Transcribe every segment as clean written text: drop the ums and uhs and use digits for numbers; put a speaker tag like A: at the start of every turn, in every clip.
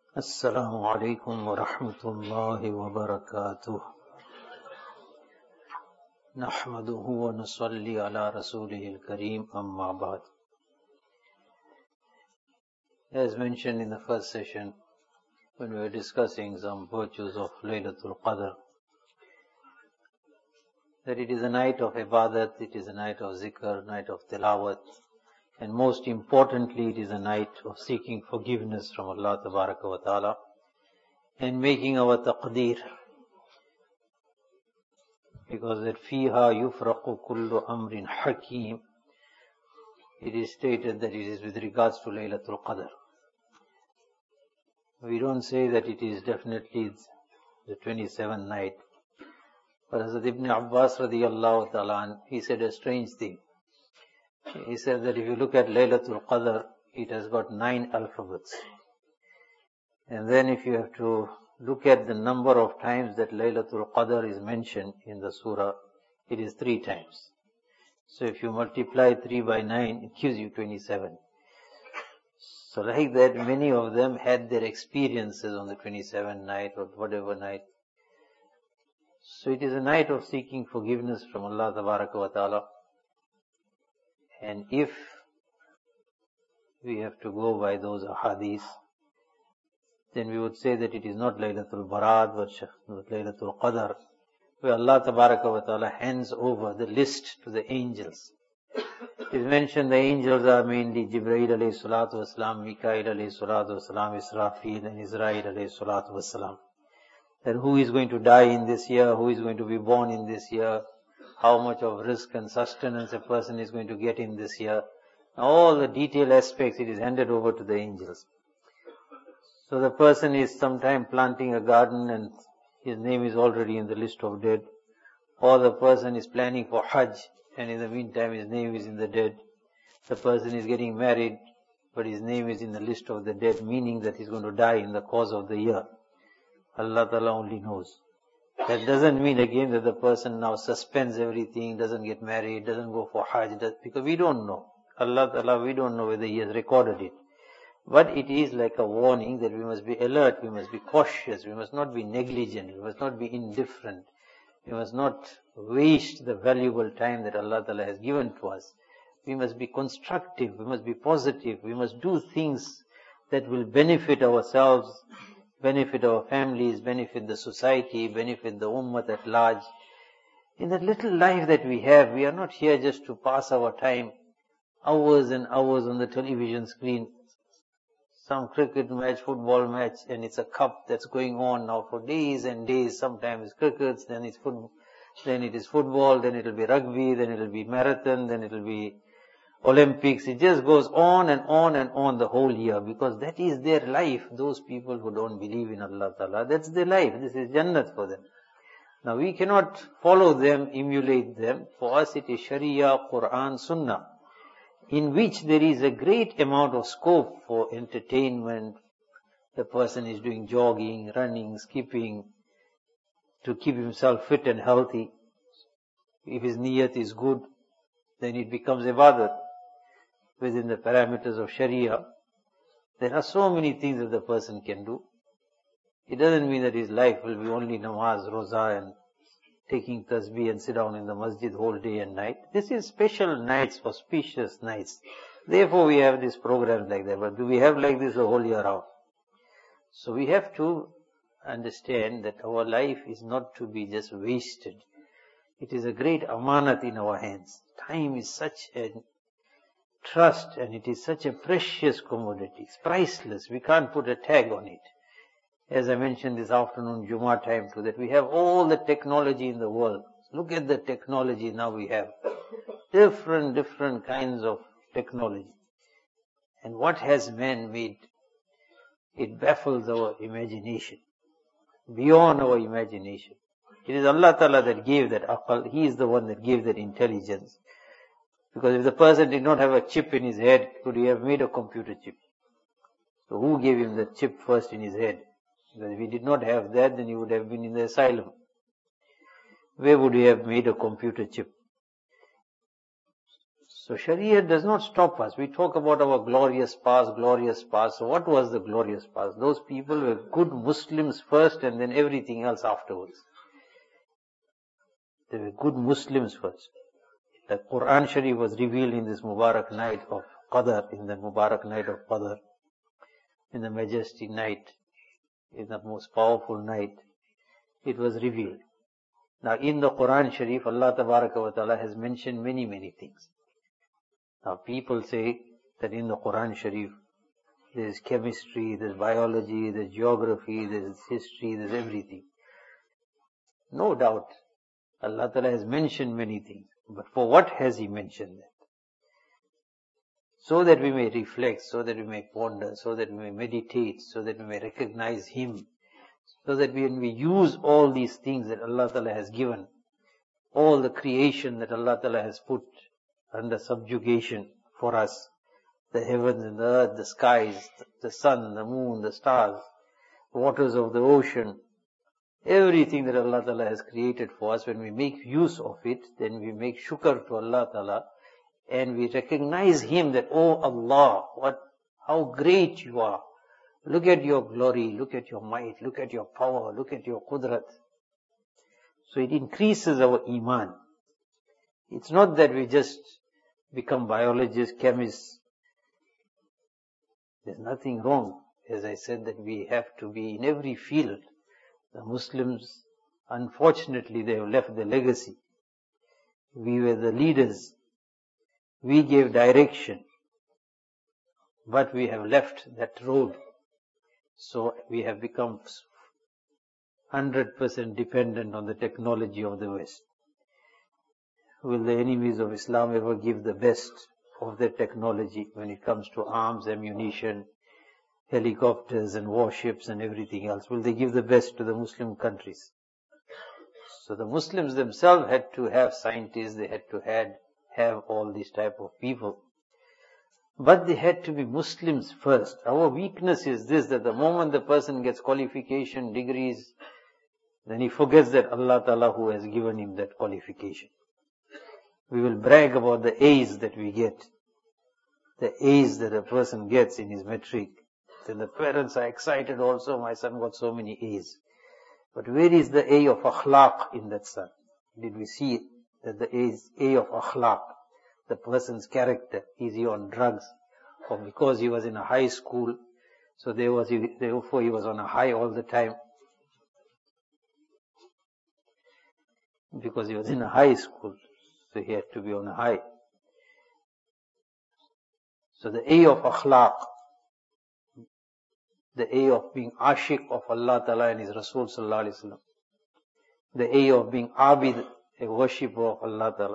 A: السلام عليكم ورحمة الله وبركاته نحمده ونصلي على رسوله الكريم أما بعد. As mentioned in the first session, when we were discussing some virtues of Laylatul Qadr, that it is a night of ibadat, it is a night of zikr, night of tilawat, and most importantly, it is a night of seeking forgiveness from Allah Tabaraka wa Ta'ala and making our taqdeer, because that fiha yufraqu kullu amrin hakim, it is stated that it is with regards to Laylatul Qadr. We don't say that it is definitely the 27th night, but Hazrat Ibn Abbas radiyallahu ta'ala, he said a strange thing. He said that if you look at Laylatul Qadr, it has got 9 alphabets. And then if you have to look at the number of times that Laylatul Qadr is mentioned in the surah, it is 3 times. So if you multiply 3 by 9, it gives you 27. So like that, many of them had their experiences on the 27th night or whatever night. So it is a night of seeking forgiveness from Allah Tabaraka wa Ta'ala. And if we have to go by those ahadith, then we would say that it is not Laylatul Barat, but Laylatul Qadr, where Allah Tabaraka wa Ta'ala hands over the list to the angels. It is mentioned the angels are mainly Jibreel alayhi salatu wasalam, Mikail alayhi salatu wasalam, Israfil and Israel alayhi salatu wasalam. That who is going to die in this year, who is going to be born in this year, how much of risk and sustenance a person is going to get in this year. All the detailed aspects, it is handed over to the angels. So the person is sometime planting a garden and his name is already in the list of dead. Or the person is planning for Hajj and in the meantime his name is in the dead. The person is getting married but his name is in the list of the dead, meaning that he's going to die in the course of the year. Allah Ta'ala only knows. That doesn't mean again that the person now suspends everything, doesn't get married, doesn't go for Hajj, because we don't know. Allah Ta'ala, we don't know whether He has recorded it. But it is like a warning that we must be alert, we must be cautious, we must not be negligent, we must not be indifferent. We must not waste the valuable time that Allah Ta'ala has given to us. We must be constructive, we must be positive, we must do things that will benefit ourselves, benefit our families, benefit the society, benefit the ummah at large. In that little life that we have, we are not here just to pass our time, hours and hours on the television screen. Some cricket match, football match, and it's a cup that's going on now for days and days. Sometimes it's cricket, then it's football, then it is football, then it'll be rugby, then it'll be marathon, then it'll be Olympics. It just goes on and on and on the whole year, because that is their life. Those people who don't believe in Allah Ta'ala, that's their life. This is Jannat for them. Now we cannot follow them, emulate them. For us it is Sharia, Quran, Sunnah, in which there is a great amount of scope for entertainment. The person is doing jogging, running, skipping, to keep himself fit and healthy. If his niyat is good, then it becomes ibadat within the parameters of Sharia. There are so many things that the person can do. It doesn't mean that his life will be only namaz, roza and taking tasbih and sit down in the masjid whole day and night. This is special nights, auspicious nights. Therefore we have these programs like that. But do we have like this the whole year round? So we have to understand that our life is not to be just wasted. It is a great amanat in our hands. Time is such a trust and it is such a precious commodity. It's priceless. We can't put a tag on it. As I mentioned this afternoon, Jummah time too, that we have all the technology in the world. Look at the technology now we have. Different kinds of technology. And what has man made? It baffles our imagination. Beyond our imagination. It is Allah Ta'ala that gave that aqal. He is the one that gave that intelligence. Because if the person did not have a chip in his head, could he have made a computer chip? So who gave him the chip first in his head? Because if he did not have that, then he would have been in the asylum. Where would he have made a computer chip? So Sharia does not stop us. We talk about our glorious past, glorious past. So what was the glorious past? Those people were good Muslims first and then everything else afterwards. They were good Muslims first. The Quran Sharif was revealed in this Mubarak night of Qadr, in the Mubarak night of Qadr, in the majesty night, in the most powerful night. It was revealed. Now in the Quran Sharif, Allah Ta'ala has mentioned many, many things. Now people say that in the Quran Sharif, there is chemistry, there is biology, there is geography, there is history, there is everything. No doubt, Allah Ta'ala has mentioned many things. But for what has He mentioned that? So that we may reflect, so that we may ponder, so that we may meditate, so that we may recognize Him, so that when we use all these things that Allah Ta'ala has given, all the creation that Allah Ta'ala has put under subjugation for us, the heavens and the earth, the skies, the sun, the moon, the stars, waters of the ocean, everything that Allah Ta'ala has created for us, when we make use of it, then we make shukr to Allah Ta'ala, and we recognize Him that, oh Allah, how great You are. Look at Your glory, look at Your might, look at Your power, look at Your qudrat. So it increases our iman. It's not that we just become biologists, chemists. There's nothing wrong. As I said, that we have to be in every field. The Muslims, unfortunately, they have left the legacy. We were the leaders. We gave direction. But we have left that road. So we have become 100% dependent on the technology of the West. Will the enemies of Islam ever give the best of their technology when it comes to arms, ammunition, helicopters and warships and everything else? Will they give the best to the Muslim countries? So the Muslims themselves had to have scientists, they had to have all these type of people. But they had to be Muslims first. Our weakness is this, that the moment the person gets qualification, degrees, then he forgets that Allah Ta'ala who has given him that qualification. We will brag about the A's that we get. The A's that a person gets in his matric. Then the parents are excited also, my son got so many A's. But where is the A of akhlaq in that son? Did we see that the A of akhlaq, the person's character? Is he on drugs? Or because he was in a high school, so therefore he was on a high all the time? Because he was in a high school, so he had to be on a high. So the A of akhlaq, the A of being ashik of Allah Ta'ala and His Rasul Sallallahu Alaihi Wasallam, the A of being abid, a worshipper of Allah Ta'ala,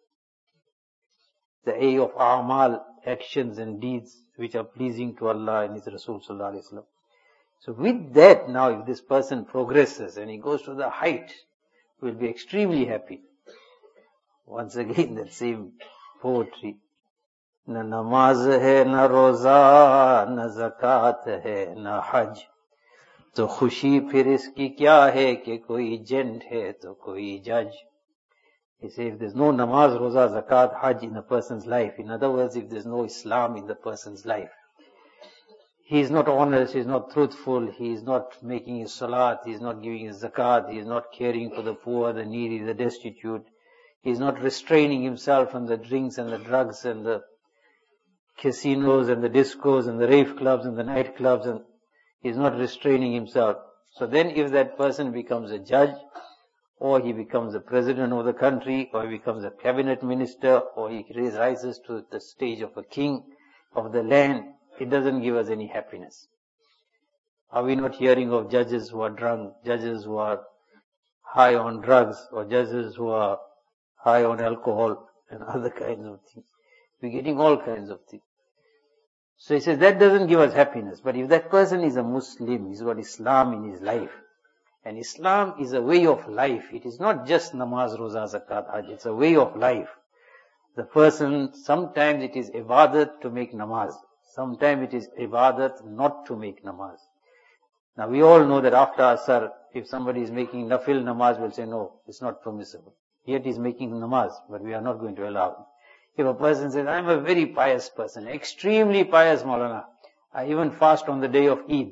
A: the A of a'mal, actions and deeds which are pleasing to Allah and His Rasul Sallallahu Alaihi Wasallam. So with that now, if this person progresses and he goes to the height, we'll be extremely happy. Once again, that same poetry. Na namaz hai, na roza, na zakat hai, na hajj. To khushi phir iski kya hai, ke koi gent hai, to koi judge. He says, if there's no namaz, roza, zakat, hajj in a person's life, in other words, if there's no Islam in the person's life, he is not honest, he is not truthful, he is not making his salat, he is not giving his zakat, he is not caring for the poor, the needy, the destitute, he is not restraining himself from the drinks and the drugs and the casinos and the discos and the rave clubs and the night clubs, and he is not restraining himself. So then if that person becomes a judge, or he becomes the president of the country, or he becomes a cabinet minister, or he rises to the stage of a king of the land, it doesn't give us any happiness. Are we not hearing of judges who are drunk, judges who are high on drugs, or judges who are high on alcohol and other kinds of things? We're getting all kinds of things. So he says that doesn't give us happiness. But if that person is a Muslim, he's got Islam in his life, and Islam is a way of life. It is not just namaz, roza, zakat, hajj. It's a way of life. The person, sometimes it is ibadat to make namaz. Sometimes it is ibadat not to make namaz. Now we all know that after Asr, if somebody is making nafil namaz, we'll say no, it's not permissible. Yet he's making namaz, but we are not going to allow him. If a person says, I'm a very pious person, extremely pious, Maulana, I even fast on the day of Eid.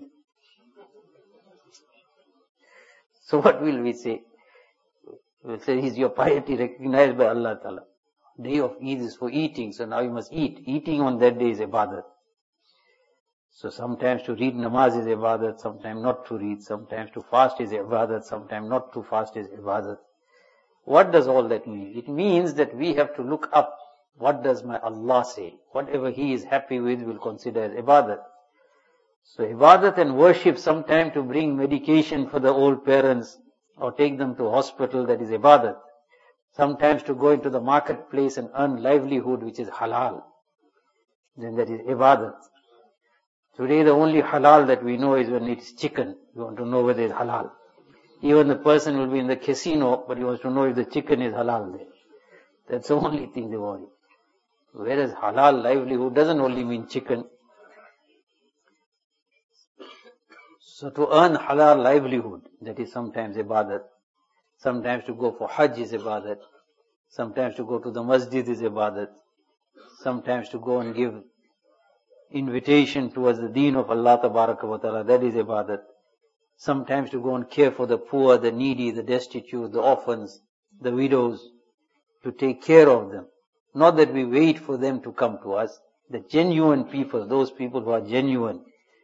A: So what will we say? We'll say, is your piety recognized by Allah Ta'ala? Day of Eid is for eating, so now you must eat. Eating on that day is ibadat. So sometimes to read namaz is ibadat, sometimes not to read, sometimes to fast is ibadat, sometimes not to fast is ibadat. What does all that mean? It means that we have to look up, what does my Allah say? Whatever He is happy with, we'll consider as ibadat. So ibadat and worship, sometimes to bring medication for the old parents, or take them to hospital, that is ibadat. Sometimes to go into the marketplace and earn livelihood, which is halal, then that is ibadat. Today the only halal that we know is when it is chicken. We want to know whether it is halal. Even the person will be in the casino, but he wants to know if the chicken is halal there. That's the only thing they worry. Whereas halal livelihood doesn't only mean chicken. So to earn halal livelihood, that is sometimes ibadat. Sometimes to go for Hajj is ibadat. Sometimes to go to the masjid is ibadat. Sometimes to go and give invitation towards the deen of Allah Tabaraka wa Ta'ala, that is ibadat. Sometimes to go and care for the poor, the needy, the destitute, the orphans, the widows, to take care of them. Not that we wait for them to come to us. The genuine people, those people who are genuine,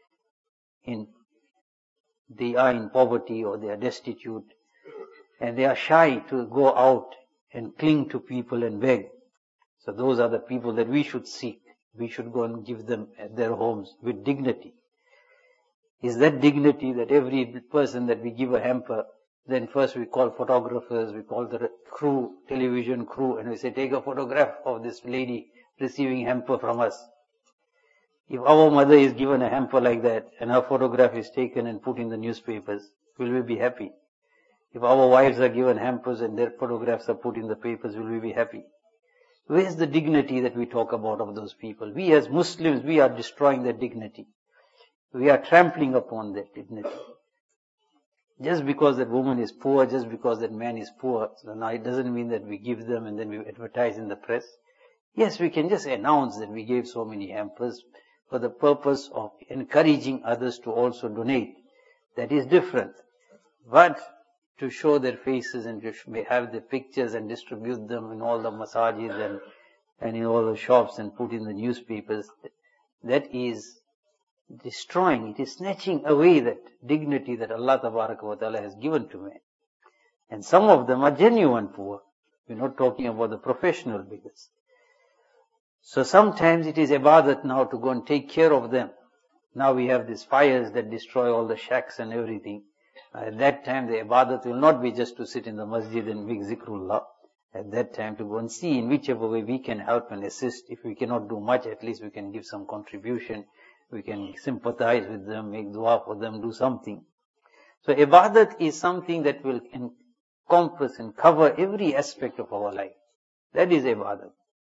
A: they are in poverty or they are destitute, and they are shy to go out and cling to people and beg. So those are the people that we should seek. We should go and give them at their homes with dignity. Is that dignity that every person that we give a hamper, then first we call photographers, we call the crew, television crew, and we say, take a photograph of this lady receiving hamper from us. If our mother is given a hamper like that, and her photograph is taken and put in the newspapers, will we be happy? If our wives are given hampers and their photographs are put in the papers, will we be happy? Where's the dignity that we talk about of those people? We as Muslims, we are destroying that dignity. We are trampling upon that dignity. Just because that woman is poor, just because that man is poor, so now it doesn't mean that we give them and then we advertise in the press. Yes, we can just announce that we gave so many hampers for the purpose of encouraging others to also donate. That is different. But to show their faces and to have the pictures and distribute them in all the masajid and in all the shops and put in the newspapers, that is destroying, it is snatching away that dignity that Allah Tabaraka wa Ta'ala has given to man. And some of them are genuine poor. We're not talking about the professional beggars. So sometimes it is ibadat now to go and take care of them. Now we have these fires that destroy all the shacks and everything. At that time the ibadat will not be just to sit in the masjid and make zikrullah. At that time to go and see in whichever way we can help and assist. If we cannot do much, at least we can give some contribution. We can sympathize with them, make dua for them, do something. So ibadat is something that will encompass and cover every aspect of our life. That is ibadat.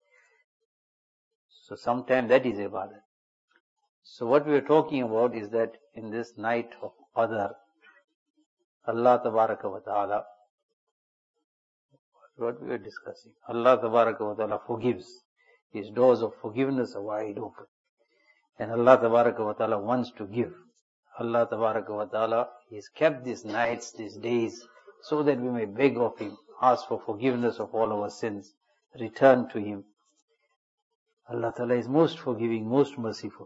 A: So sometimes that is ibadat. So what we are talking about is that in this night of Qadr, Allah Tabaraka wa Ta'ala, what we are discussing, Allah Tabaraka wa Ta'ala forgives. His doors of forgiveness are wide open. And Allah Tabaraka wa Ta'ala wants to give. Allah Tabaraka wa Ta'ala has kept these nights, these days, so that we may beg of Him, ask for forgiveness of all our sins, return to Him. Allah Ta'ala is most forgiving, most merciful.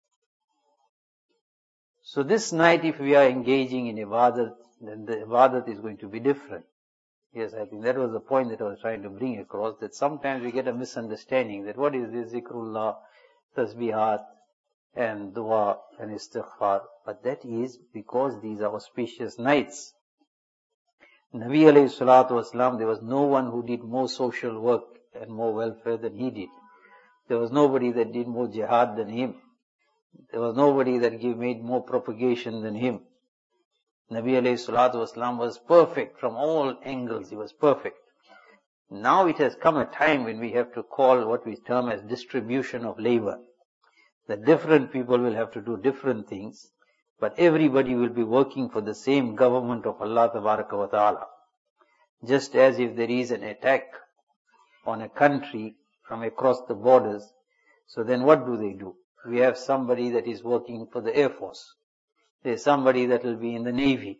A: So this night, if we are engaging in ibadat, then the ibadat is going to be different. Yes, I think that was the point that I was trying to bring across, that sometimes we get a misunderstanding that what is this zikrullah, tasbihat, and dua and istighfar. But that is because these are auspicious nights. Nabi alayhi salatu wasalam, there was no one who did more social work and more welfare than he did. There was nobody that did more jihad than him. There was nobody that made more propagation than him. Nabi alayhi salatu wasalam was perfect from all angles. He was perfect. Now it has come a time when we have to call what we term as distribution of labor. That different people will have to do different things, but everybody will be working for the same government of Allah Tabaraka wa Ta'ala. Just as if there is an attack on a country from across the borders. So then what do? We have somebody that is working for the Air Force. There's somebody that will be in the Navy.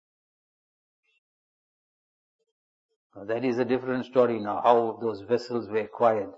A: Now that is a different story now, how those vessels were acquired.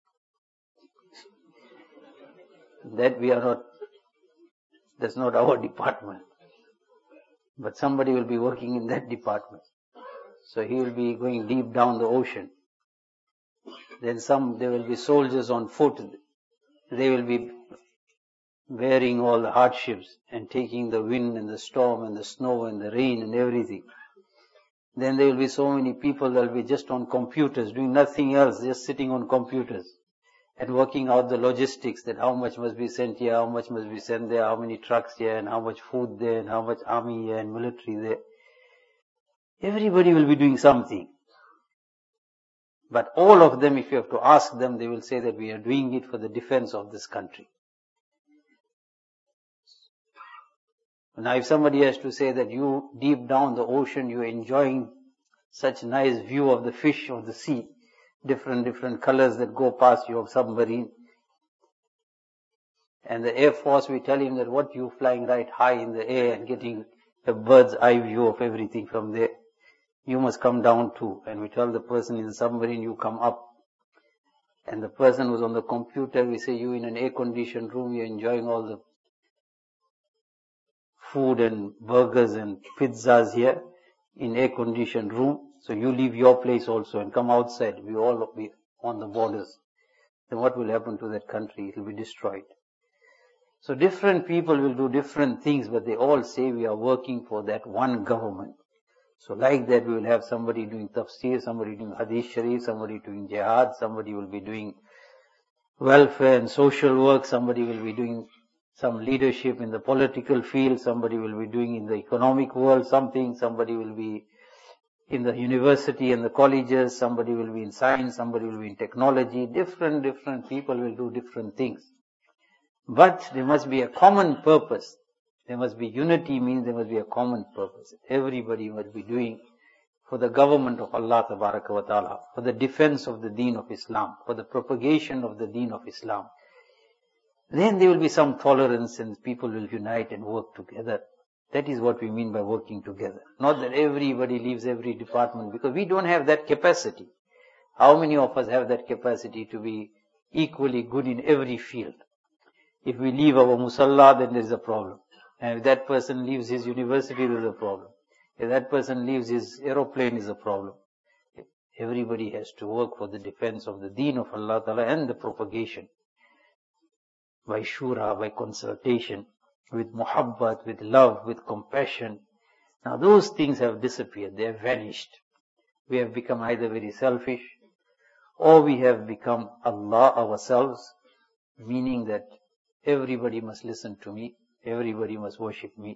A: That we are not, that's not our department. But somebody will be working in that department. So he will be going deep down the ocean. Then there will be soldiers on foot. They will be bearing all the hardships and taking the wind and the storm and the snow and the rain and everything. Then there will be so many people that will be just on computers, doing nothing else, just sitting on computers and working out the logistics, that how much must be sent here, how much must be sent there, how many trucks here, and how much food there, and how much army here and military there. Everybody will be doing something. But all of them, if you have to ask them, they will say that we are doing it for the defense of this country. Now if somebody has to say that you deep down the ocean, you are enjoying such nice view of the fish of the sea, different colors that go past your submarine. And the Air Force, we tell him that what you flying right high in the air and getting a bird's eye view of everything from there. You must come down too. And we tell the person in the submarine, you come up. And the person who's on the computer, we say, you in an air-conditioned room, you're enjoying all the food and burgers and pizzas here in air-conditioned room. So you leave your place also and come outside. We all be on the borders. Then what will happen to that country? It will be destroyed. So different people will do different things, but they all say we are working for that one government. So like that we will have somebody doing tafsir, somebody doing hadith sharif, somebody doing jihad, somebody will be doing welfare and social work, somebody will be doing some leadership in the political field, somebody will be doing in the economic world something, somebody will be in the university and the colleges, somebody will be in science, somebody will be in technology. Different people will do different things. But there must be a common purpose. There must be unity, means there must be a common purpose. Everybody must be doing for the government of Allah Tabaraka wa Ta'ala, for the defense of the deen of Islam, for the propagation of the deen of Islam. Then there will be some tolerance and people will unite and work together. That is what we mean by working together. Not that everybody leaves every department, because we don't have that capacity. How many of us have that capacity to be equally good in every field? If we leave our musalla, then there is a problem. And if that person leaves his university, there is a problem. If that person leaves his aeroplane, is a problem. Everybody has to work for the defense of the deen of Allah Ta'ala and the propagation. By shura, by consultation, with muhabbat, with love, with compassion. Now those things have disappeared, they have vanished. We have become either very selfish, or we have become Allah ourselves, meaning that everybody must listen to me, everybody must worship me.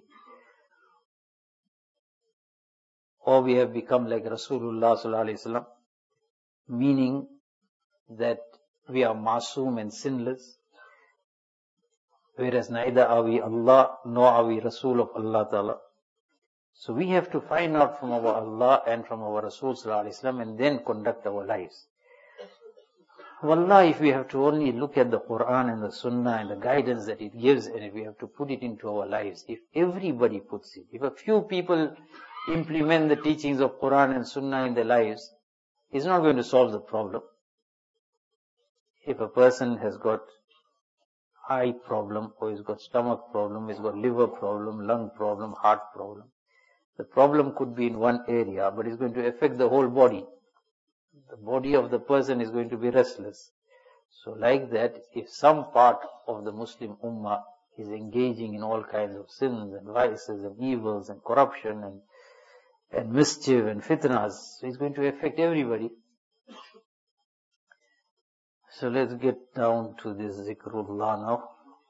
A: Or we have become like Rasulullah Sallallahu Alaihi Wasallam, meaning that we are masoom and sinless, whereas neither are we Allah nor are we Rasul of Allah Ta'ala. So we have to find out from our Allah and from our Rasul Sallallahu Alaihi Wasallam and then conduct our lives. Wallah, if we have to only look at the Quran and the Sunnah and the guidance that it gives, and if we have to put it into our lives, if everybody puts it, if a few people implement the teachings of Quran and Sunnah in their lives, it's not going to solve the problem. If a person has got eye problem, or he's got stomach problem, he's got liver problem, lung problem, heart problem, the problem could be in one area, but it's going to affect the whole body. The body of the person is going to be restless. So like that, if some part of the Muslim Ummah is engaging in all kinds of sins and vices and evils and corruption and mischief and fitnas, so it's going to affect everybody. So let's get down to this zikrullah now.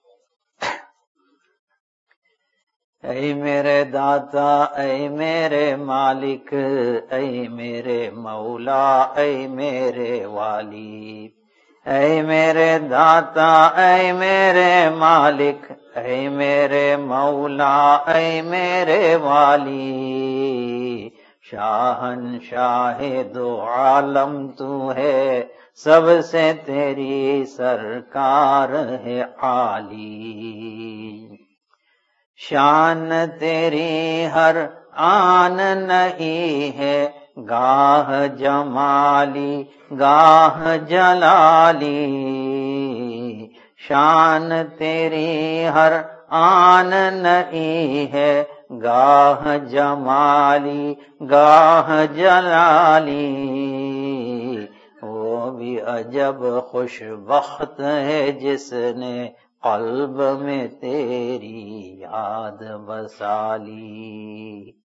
A: ऐ मेरे दाता, ऐ मेरे मालिक, ऐ मेरे मौला, ऐ मेरे वाली, ऐ मेरे दाता, ऐ मेरे मालिक, ऐ मेरे मौला, ऐ मेरे वाली, शाहनशाहे दो आलम तू है, सबसे तेरी सरकार है आली। शान तेरी हर आन नहीं है, गाह जमाली गाह जलाली। शान तेरी हर आन नहीं है, गाह जमाली गाह जलाली। वो भी अजब खुशबख्त है जिसने कल्ब में तेरी याद बसाली।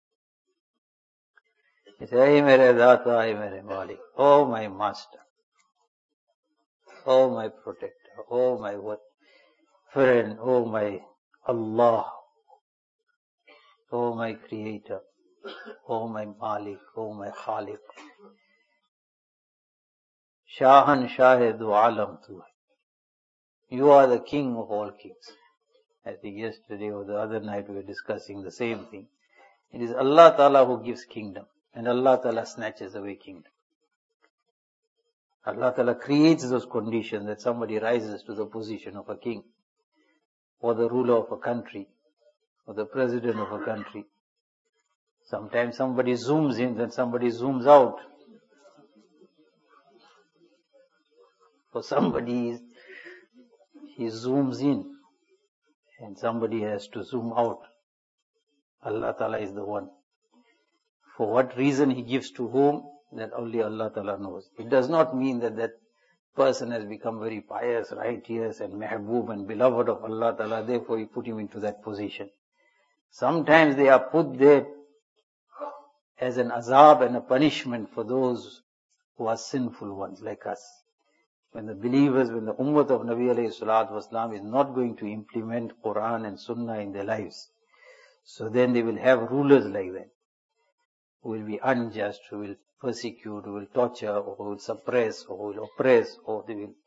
A: हे मेरे दाता, हे मेरे मालिक, oh my master, oh my protector, oh my friend, oh my Allah, oh my creator, oh my Malik, oh my Khaliq. Shahan Shahid Alam tu hai. You are the king of all kings. I think yesterday or the other night we were discussing the same thing. It is Allah Ta'ala who gives kingdom, and Allah Ta'ala snatches away kingdom. Allah Ta'ala creates those conditions that somebody rises to the position of a king, or the ruler of a country, or the president of a country. Sometimes somebody zooms in, then somebody zooms out. For somebody, he zooms in, and somebody has to zoom out. Allah Ta'ala is the one. For what reason he gives to whom, that only Allah Ta'ala knows. It does not mean that that person has become very pious, righteous, and mehboob and beloved of Allah Ta'ala, therefore he put him into that position. Sometimes they are put there as an azab and a punishment for those who are sinful ones like us. When the believers, when the ummah of Nabi alayhi salatu wasalam is not going to implement Quran and Sunnah in their lives, so then they will have rulers like that, who will be unjust, who will persecute, who will torture, or who will suppress, or who will oppress, or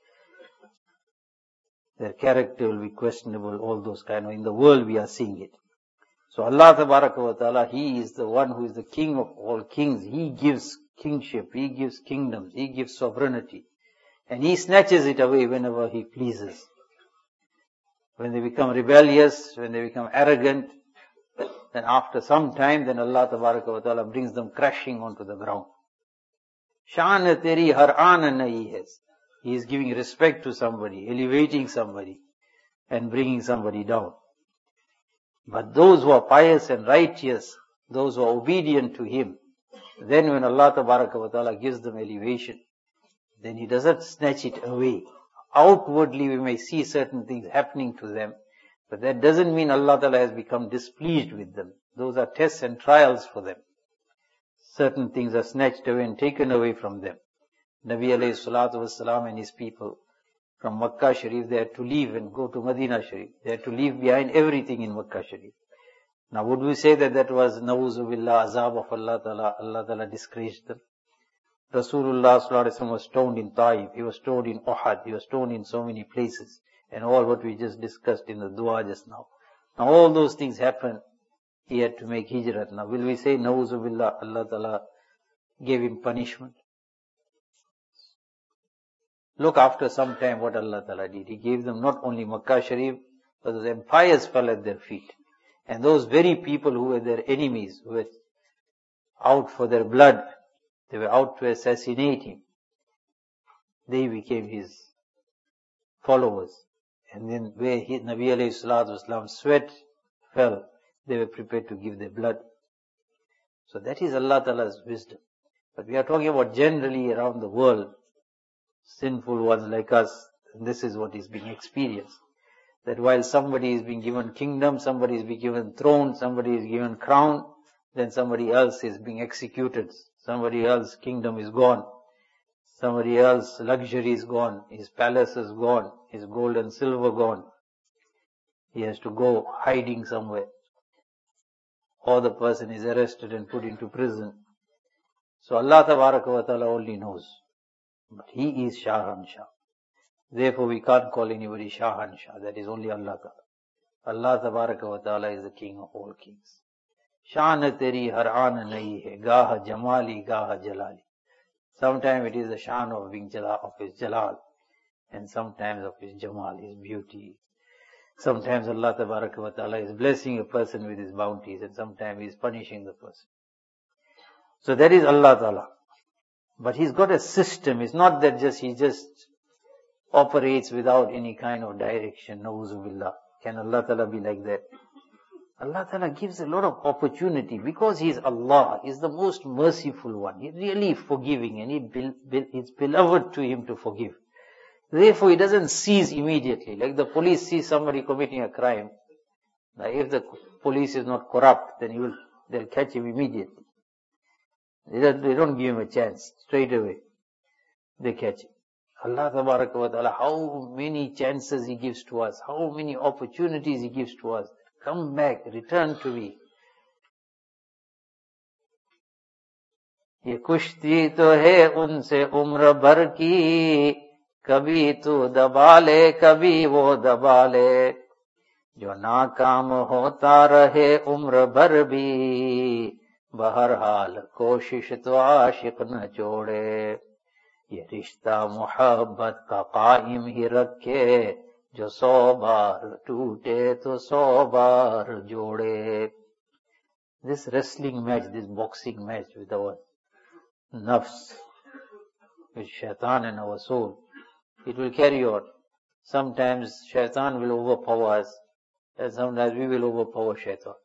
A: their character will be questionable, all those kind of, in the world we are seeing it. So Allah Tabaraka wa Ta'ala, He is the one who is the king of all kings. He gives kingship, He gives kingdoms, He gives sovereignty. And He snatches it away whenever He pleases. When they become rebellious, when they become arrogant, then after some time, then Allah Tabaraka wa Ta'ala brings them crashing onto the ground. Shan teri har aan nahi hai. He is giving respect to somebody, elevating somebody, and bringing somebody down. But those who are pious and righteous, those who are obedient to Him, then when Allah Tabaraka wa Ta'ala gives them elevation, then He doesn't snatch it away. Outwardly we may see certain things happening to them, but that doesn't mean Allah Ta'ala has become displeased with them. Those are tests and trials for them. Certain things are snatched away and taken away from them. Nabi alayhi salatu wasalam and his people from Makkah Sharif, they had to leave and go to Medina Sharif. They had to leave behind everything in Makkah Sharif. Now would we say that that was Na'uzu Billah, azab of Allah Ta'ala disgraced them? Rasulullah sallallahu alaihi wasallam was stoned in Taif, he was stoned in Uhud, he was stoned in so many places, and all what we just discussed in the dua just now. Now all those things happened, he had to make hijrat. Now will we say Na'uzu Billah, Allah Ta'ala gave him punishment? Look, after some time what Allah Ta'ala did. He gave them not only Makkah Sharif, but those empires fell at their feet. And those very people who were their enemies, who were out for their blood, they were out to assassinate him, they became his followers. And then where Nabi alayhi salatu wasalam sweat fell, they were prepared to give their blood. So that is Allah Ta'ala's wisdom. But we are talking about generally around the world, sinful ones like us, and this is what is being experienced. That while somebody is being given kingdom, somebody is being given throne, somebody is given crown, then somebody else is being executed. Somebody else's kingdom is gone. Somebody else's luxury is gone. His palace is gone. His gold and silver gone. He has to go hiding somewhere. Or the person is arrested and put into prison. So Allah Tabaraka wa Ta'ala only knows. But He is Shahanshah. Therefore we can't call anybody Shahanshah. That is only Allah Ta'ala. Allah Tabaraka wa Ta'ala is the King of all kings. Shan teri har aan nahi hai, gah jamali, gah jalali. Sometimes it is the shan of being of his jalal, and sometimes of his jamal, his beauty. Sometimes Allah Tabaraka wa Ta'ala is blessing a person with his bounties, and sometimes he is punishing the person. So that is Allah Ta'ala. But he's got a system. It's not that he just operates without any kind of direction. Na'uzubillah. Can Allah Ta'ala be like that? Allah Ta'ala gives a lot of opportunity because He is Allah. He is the most merciful one. He is really forgiving, and it's beloved to Him to forgive. Therefore, He doesn't seize immediately. Like the police sees somebody committing a crime. Now, if the police is not corrupt, then they'll catch him immediately. They don't give him a chance. Straight away, they catch him. Allah Tabaraka wa Ta'ala, how many chances He gives to us, how many opportunities He gives to us. Come back, return to me. ये कुश्ती तो है उनसे उम्र भर की, कभी तू दबा ले, कभी वो दबा ले, जो नाकाम होता रहे उम्र भर भी, बहरहाल कोशिश तो आशिक न छोड़े. ये रिश्ता मोहब्बत का कायम ही रखे, जो 100 बार टूटे तो 100 बार जोड़े. This wrestling match, this boxing match with our nafs, with shaitan and our soul, it will carry on. Sometimes shaitan will overpower us, and sometimes we will overpower shaitan.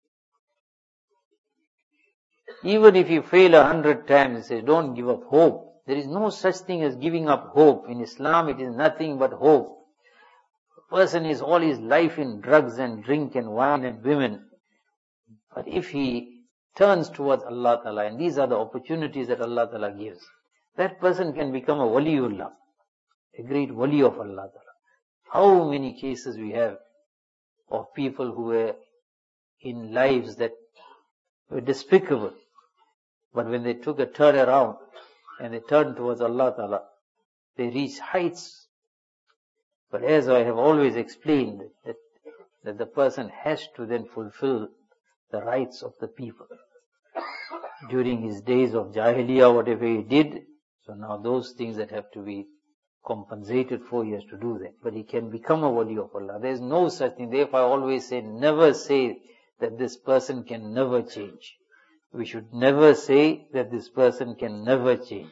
A: Even if you fail 100 times, it says, don't give up hope. There is no such thing as giving up hope. In Islam, it is nothing but hope. A person is all his life in drugs and drink and wine and women. But if he turns towards Allah Ta'ala, and these are the opportunities that Allah Ta'ala gives, that person can become a waliullah, a great wali of Allah Ta'ala. How many cases we have of people who were in lives that were despicable, but when they took a turn around and they turned towards Allah Ta'ala, they reached heights. But as I have always explained, that the person has to then fulfill the rights of the people. During his days of Jahiliyyah, whatever he did, so now those things that have to be compensated for, he has to do that. But he can become a wali of Allah. There is no such thing. Therefore I always say, never say that this person can never change. We should never say that this person can never change.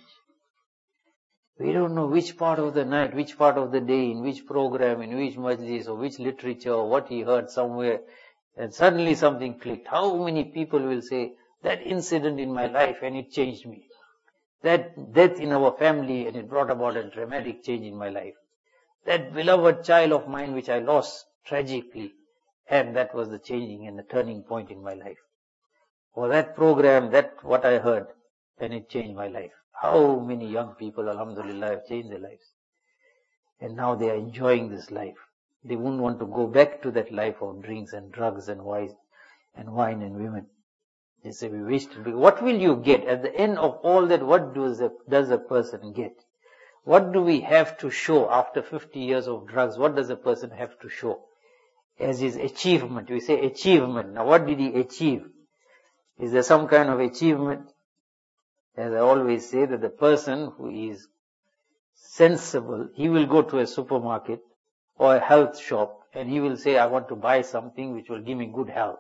A: We don't know which part of the night, which part of the day, in which program, in which majlis, or which literature, or what he heard somewhere, and suddenly something clicked. How many people will say, that incident in my life and it changed me. That death in our family and it brought about a dramatic change in my life. That beloved child of mine which I lost tragically, and that was the changing and the turning point in my life. Or that program, that what I heard, and it changed my life. How many young people, alhamdulillah, have changed their lives. And now they are enjoying this life. They wouldn't want to go back to that life of drinks and drugs and wine and women. They say, we wish to do. What will you get? At the end of all that, what does a person get? What do we have to show after 50 years of drugs? What does a person have to show as his achievement? We say achievement. Now what did he achieve? Is there some kind of achievement? As I always say, that the person who is sensible, he will go to a supermarket or a health shop and he will say, I want to buy something which will give me good health.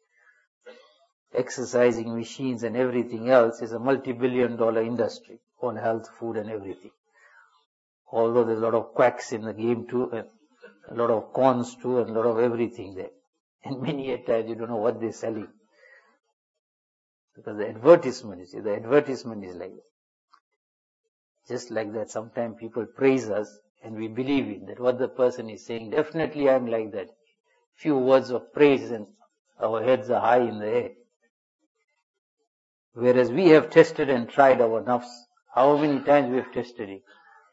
A: Exercising machines and everything else is a multi-billion-dollar industry, all health, food and everything. Although there's a lot of quacks in the game too, and a lot of cons too, and a lot of everything there. And many a times you don't know what they're selling. Because the advertisement is like that. Just like that, sometimes people praise us and we believe it, that what the person is saying, definitely I'm like that. Few words of praise and our heads are high in the air. Whereas we have tested and tried our nafs. How many times we have tested it?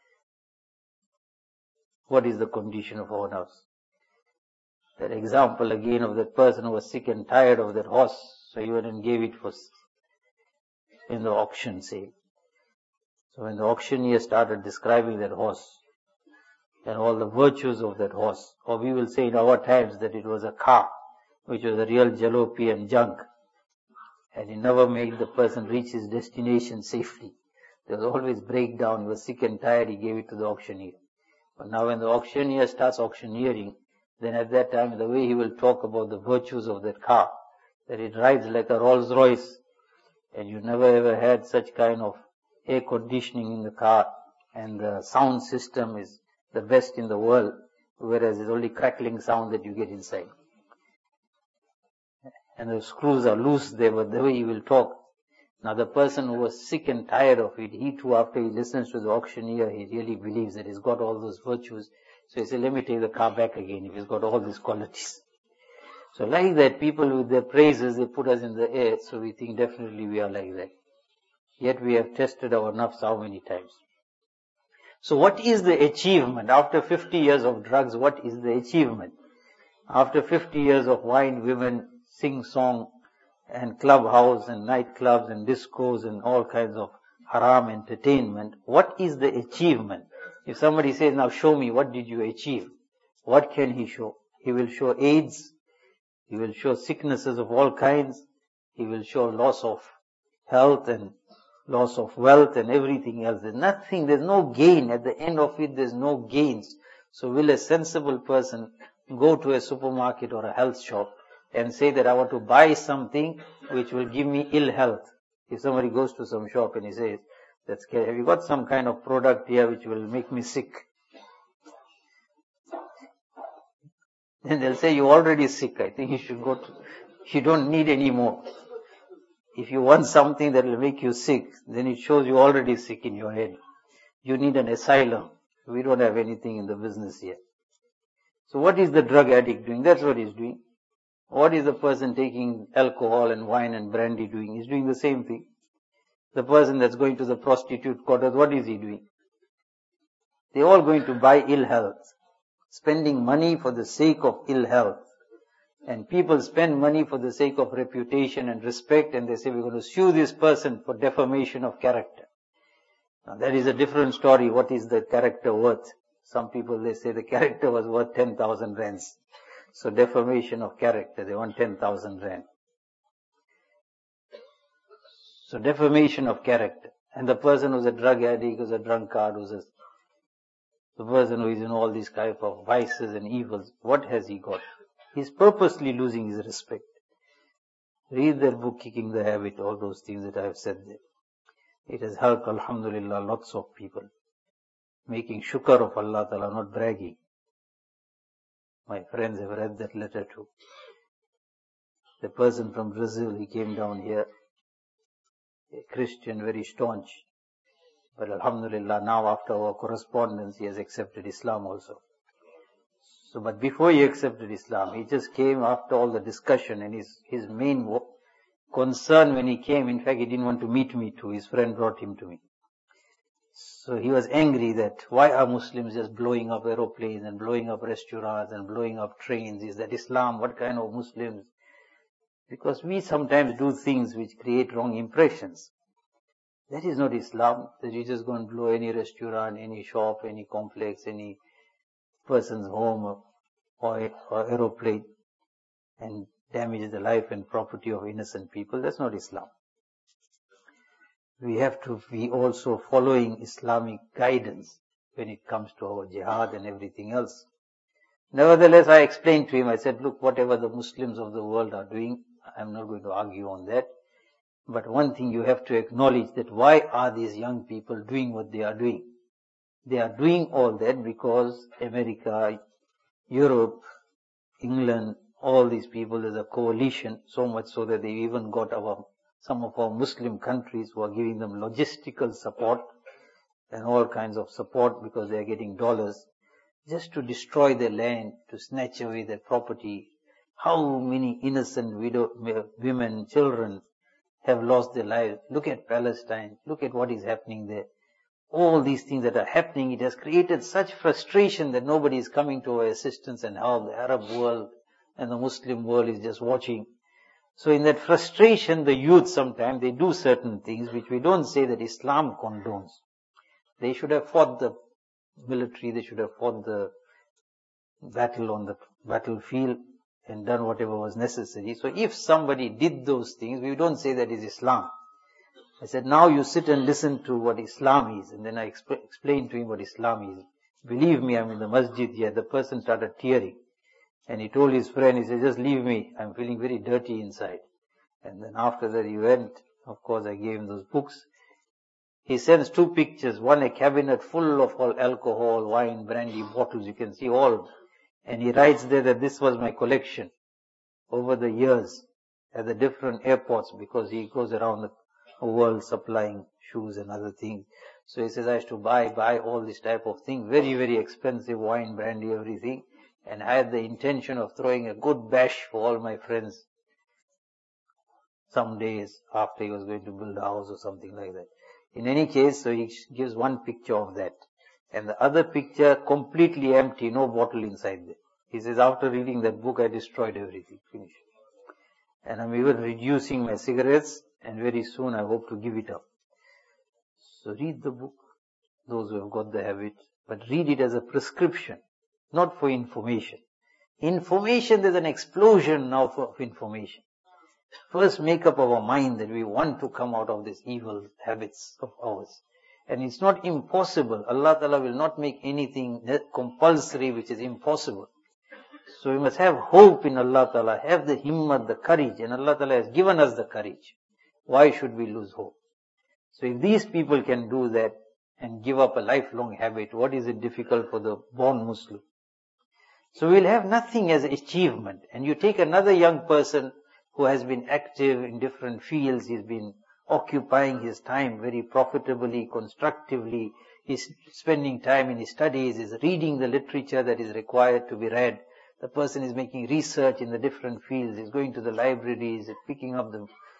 A: What is the condition of our nafs? That example again of that person who was sick and tired of that horse, so he went and gave it for in the auction sale. So when the auctioneer started describing that horse and all the virtues of that horse, or we will say in our times that it was a car, which was a real jalopy and junk, and it never made the person reach his destination safely. There was always breakdown. He was sick and tired, he gave it to the auctioneer. But now when the auctioneer starts auctioneering, then at that time the way he will talk about the virtues of that car, that it rides like a Rolls Royce, and you never ever had such kind of air conditioning in the car, and the sound system is the best in the world, whereas it's only crackling sound that you get inside. And the screws are loose there, but the way he will talk. Now the person who was sick and tired of it, he too, after he listens to the auctioneer, he really believes that he's got all those virtues. So he said, let me take the car back again if he's got all these qualities. So like that, people with their praises, they put us in the air, so we think definitely we are like that. Yet we have tested our nafs how many times. So what is the achievement? After 50 years of drugs, what is the achievement? After 50 years of wine, women, sing song, and clubhouse and nightclubs and discos and all kinds of haram entertainment, what is the achievement? If somebody says, now show me, what did you achieve? What can he show? He will show AIDS, he will show sicknesses of all kinds, he will show loss of health and loss of wealth and everything else. There's nothing, there's no gain. At the end of it, there's no gains. So will a sensible person go to a supermarket or a health shop and say that I want to buy something which will give me ill health? If somebody goes to some shop and he says, have you got some kind of product here which will make me sick? Then they'll say, you're already sick. I think you should you don't need any more. If you want something that will make you sick, then it shows you're already sick in your head. You need an asylum. We don't have anything in the business here. So what is the drug addict doing? That's what he's doing. What is the person taking alcohol and wine and brandy doing? He's doing the same thing. The person that's going to the prostitute quarters, what is he doing? They're all going to buy ill health. Spending money for the sake of ill health. And people spend money for the sake of reputation and respect, and they say, we're going to sue this person for defamation of character. Now that is a different story. What is the character worth? Some people, they say the character was worth 10,000 rands. So defamation of character, they want 10,000 rand. So defamation of character. And the person who's a drug addict, who's a drunkard, the person who is in all these type of vices and evils, what has he got? He's purposely losing his respect. Read their book, Kicking the Habit, all those things that I have said there. It has helped, alhamdulillah, lots of people. Making shukr of Allah Ta'ala, not bragging. My friends have read that letter too. The person from Brazil, he came down here, a Christian, very staunch. But alhamdulillah, now after our correspondence, he has accepted Islam also. So, but before he accepted Islam, he just came after all the discussion, and his main concern when he came, in fact, he didn't want to meet me too. His friend brought him to me. So he was angry that why are Muslims just blowing up aeroplanes and blowing up restaurants and blowing up trains? Is that Islam? What kind of Muslims? Because we sometimes do things which create wrong impressions. That is not Islam, that you just go and blow any restaurant, any shop, any complex, any person's home or aeroplane and damage the life and property of innocent people. That's not Islam. We have to be also following Islamic guidance when it comes to our jihad and everything else. Nevertheless, I explained to him, I said, look, whatever the Muslims of the world are doing, I'm not going to argue on that. But one thing you have to acknowledge, that why are these young people doing what they are doing? They are doing all that because America, Europe, England, all these people, there's a coalition, so much so that they even got some of our Muslim countries who are giving them logistical support and all kinds of support because they are getting dollars just to destroy their land, to snatch away their property. How many innocent women, children have lost their lives? Look at Palestine. Look at what is happening there. All these things that are happening, it has created such frustration that nobody is coming to our assistance and help. The Arab world and the Muslim world is just watching. So in that frustration, the youth sometimes, they do certain things which we don't say that Islam condones. They should have fought the military, they should have fought the battle on the battlefield, and done whatever was necessary. So if somebody did those things, we don't say that is Islam. I said, now you sit and listen to what Islam is. And then I explained to him what Islam is. Believe me, I'm in the masjid here. The person started tearing. And he told his friend, he said, just leave me. I'm feeling very dirty inside. And then after that he went. Of course, I gave him those books. He sends 2 pictures. One, a cabinet full of all alcohol, wine, brandy, bottles. You can see all. And he writes there that this was my collection over the years at the different airports, because he goes around the world supplying shoes and other things. So he says, I used to buy all this type of thing, very, very expensive wine, brandy, everything. And I had the intention of throwing a good bash for all my friends some days after he was going to build a house or something like that. In any case, so he gives one picture of that. And the other picture completely empty, no bottle inside there. He says, after reading that book, I destroyed everything, finished. And I'm even reducing my cigarettes, and very soon I hope to give it up. So read the book, those who have got the habit, but read it as a prescription, not for information. Information, there's an explosion now of information. First make up our mind that we want to come out of these evil habits of ours. And it's not impossible. Allah Ta'ala will not make anything compulsory which is impossible. So we must have hope in Allah Ta'ala, have the himmat, the courage, and Allah Ta'ala has given us the courage. Why should we lose hope? So if these people can do that and give up a lifelong habit, what is it difficult for the born Muslim? So we'll have nothing as achievement. And you take another young person who has been active in different fields, he's been occupying his time very profitably, constructively, he's spending time in his studies, he's reading the literature that is required to be read. The person is making research in the different fields, he's going to the libraries, he's picking up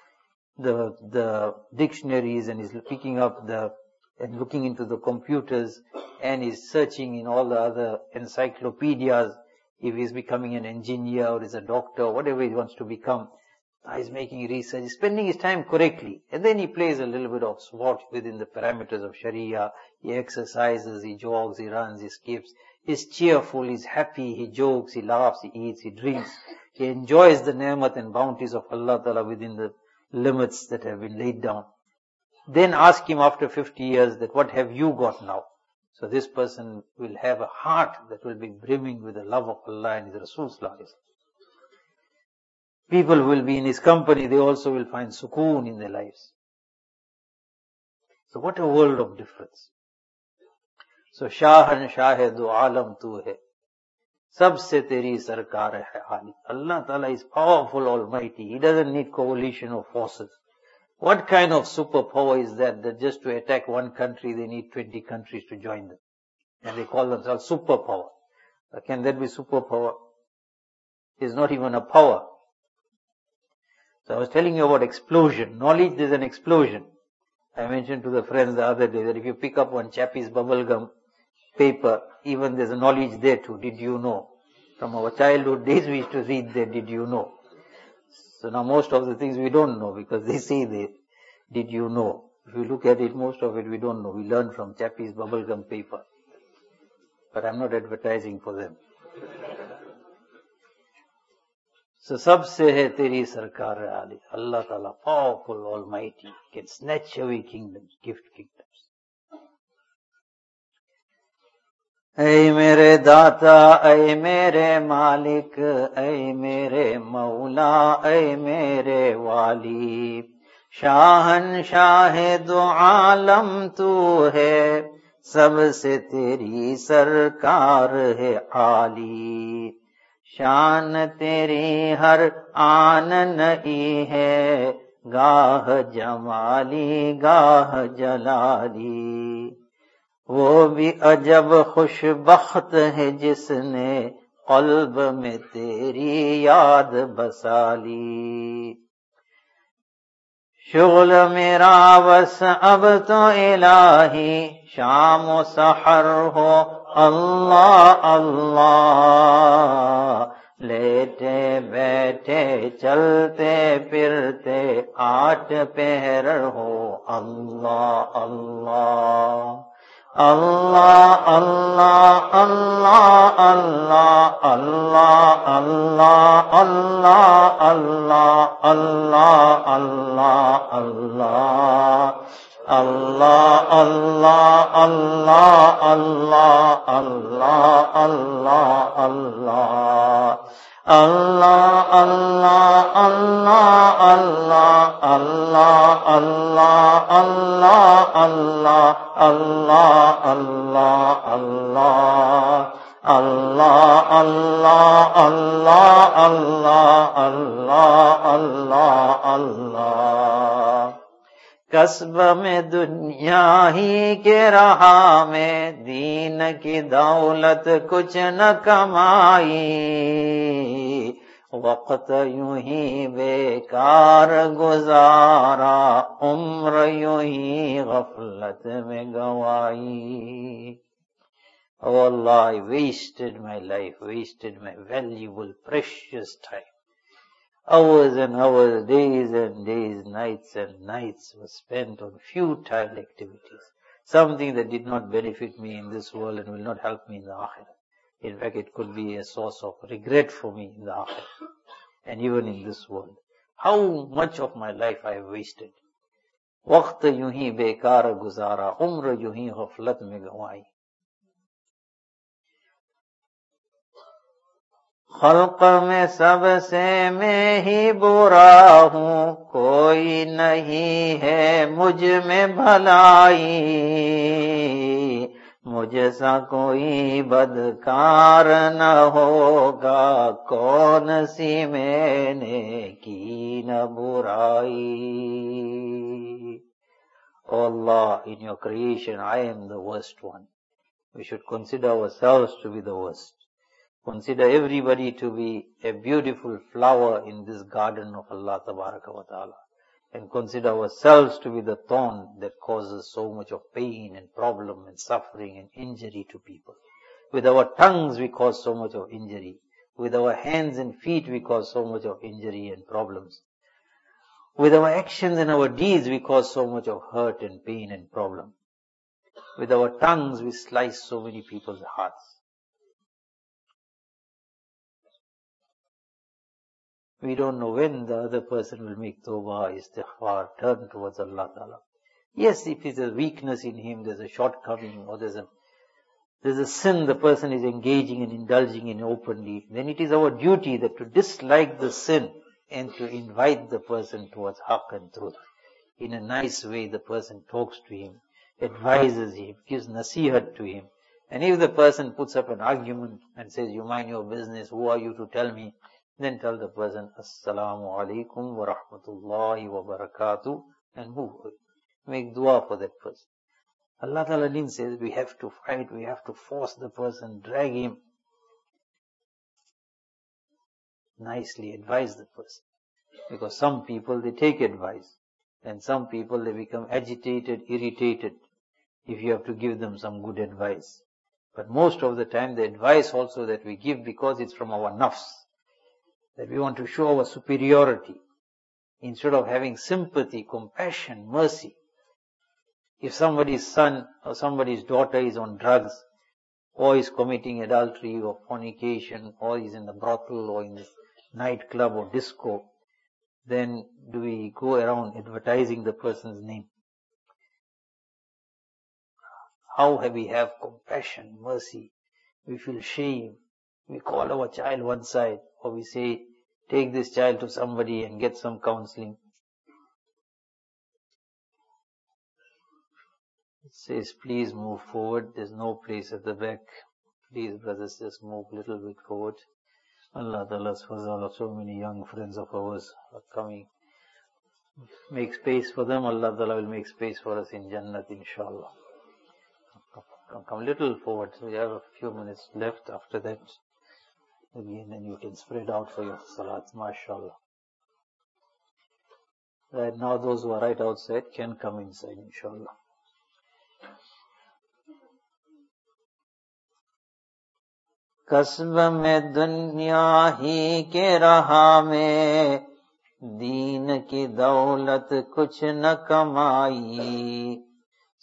A: the dictionaries, and he's picking up and looking into the computers, and he's searching in all the other encyclopedias. If he's becoming an engineer or is a doctor, whatever he wants to become, he's making research, he's spending his time correctly. And then he plays a little bit of sport within the parameters of Sharia. He exercises, he jogs, he runs, he skips. He's cheerful, he's happy, he jokes, he laughs, he eats, he drinks. He enjoys the ni'mat and bounties of Allah Ta'ala within the limits that have been laid down. Then ask him after 50 years that what have you got now? So this person will have a heart that will be brimming with the love of Allah and His Rasul Sallallahu Alaihi Wasallam. People who will be in his company, they also will find sukoon in their lives. So what a world of difference. So Shahan Shahed do Alam tu hai, sabse teri sarkar hai Ali. Allah Ta'ala is powerful, almighty. He doesn't need coalition of forces. What kind of superpower is that just to attack one country, they need 20 countries to join them? And they call themselves superpower. Can that be superpower? It's not even a power. So I was telling you about explosion. Knowledge, there's an explosion. I mentioned to the friends the other day that if you pick up one Chappie's bubblegum paper, even there's a knowledge there too. Did you know? From our childhood days we used to read there, did you know? So now most of the things we don't know because they say there, did you know? If you look at it, most of it we don't know. We learn from Chappie's bubblegum paper. But I'm not advertising for them. So sabse hai teri sarkar Ali. Allah Ta'ala, powerful, almighty, can snatch away kingdoms, gift kingdoms. Ay mere data, ay mere malik, ay mere maula, ay mere wali. Shahan shahe do alam tu hai, sabse teri sarkar hai Ali. शान तेरी हर आन नहीं है, गाह जमाली गाह जलाली. वो भी अजब खुशबख्त है जिसने क़ल्ब में तेरी याद बसाली. शुग़ल मेरा बस अब तो इलाही, शाम व सहर हो अल्लाह अल्लाह. लेटे बैठे चलते फिरते आठ पहर हो Allah Allah. Allah, Allah, Allah, Allah, Allah, Allah, Allah, Allah, Allah, Allah, Allah. Allah, Allah, Allah, Allah, Allah, Allah, Allah. Allah, Allah, Allah, Allah, Allah, Allah, Allah, Allah, Allah, Allah, Allah. Allah, Allah, Allah, Allah, Allah, Allah, Allah. कस्ब में दुनिया ही के राह में दीन की दौलत कुछ न कमाई, वक्त यूं ही बेकार गुजारा, उम्र यूं ही गफलत में गवाई. Oh Allah, I wasted my life, wasted my valuable, precious time. Hours and hours, days and days, nights and nights were spent on futile activities. Something that did not benefit me in this world and will not help me in the Akhirah. In fact, it could be a source of regret for me in the Akhirah. And even in this world. How much of my life I have wasted. Waqt yun hi bekar guzara, umr yun hi ghaflat mein gawai. खल्क में सबसे मैं ही बुरा हूँ, कोई नहीं है मुझ में भलाई, मुझसा कोई बदकार न होगा, कौन सी मैंने की न बुराई. Oh Allah, in your creation I am the worst one. We should consider ourselves to be the worst. Consider everybody to be a beautiful flower in this garden of Allah Tabaraka wa Ta'ala. And consider ourselves to be the thorn that causes so much of pain and problem and suffering and injury to people. With our tongues we cause so much of injury. With our hands and feet we cause so much of injury and problems. With our actions and our deeds we cause so much of hurt and pain and problem. With our tongues we slice so many people's hearts. We don't know when the other person will make tawbah, istighfar, turn towards Allah Ta'ala. Yes, if there's a weakness in him, there's a shortcoming, or there's a sin the person is engaging and indulging in openly, then it is our duty that to dislike the sin and to invite the person towards haqq and truth. In a nice way, the person talks to him, advises him, gives nasihat to him. And if the person puts up an argument and says, you mind your business, who are you to tell me? Then tell the person, Assalamu alaikum wa rahmatullahi wa barakatuh, and move away. Make dua for that person. Allah Ta'ala didn't say we have to fight, we have to force the person, drag him. Nicely advise the person. Because some people, they take advice. And some people, they become agitated, irritated, if you have to give them some good advice. But most of the time, the advice also that we give, because it's from our nafs, that we want to show our superiority, instead of having sympathy, compassion, mercy. If somebody's son or somebody's daughter is on drugs, or is committing adultery or fornication, or is in the brothel or in the nightclub or disco, then do we go around advertising the person's name? How we have compassion, mercy? We feel shame. We call our child one side, or we say, take this child to somebody and get some counseling. It says, please move forward. There's no place at the back. Please, brothers, just move a little bit forward. Allah Ta'ala's fazal, so many young friends of ours are coming. Make space for them. Allah Ta'ala will make space for us in Jannat, inshallah. Come a little forward. So we have a few minutes left. After that, again, then you can spread out for your salat, mashallah. Right now, those who are right outside can come inside, inshallah. कस्ब में दुनिया ही के राह में दीन की दौलत कुछ न कमाई,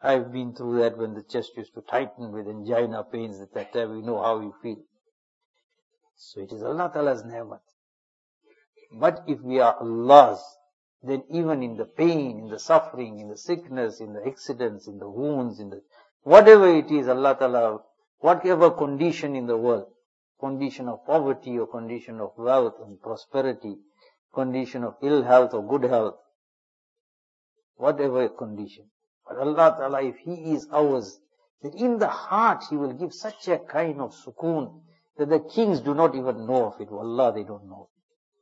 A: I've been through that when the chest used to tighten with angina pains. At that time we know how you feel. So it is Allah Ta'ala's ni'mat. But if we are Allah's, then even in the pain, in the suffering, in the sickness, in the accidents, in the wounds, in the whatever it is, Allah Ta'ala, whatever condition in the world, condition of poverty or condition of wealth and prosperity, condition of ill health or good health, whatever condition. But Allah Ta'ala, if He is ours, then in the heart He will give such a kind of sukoon that the kings do not even know of it. Wallah, they don't know.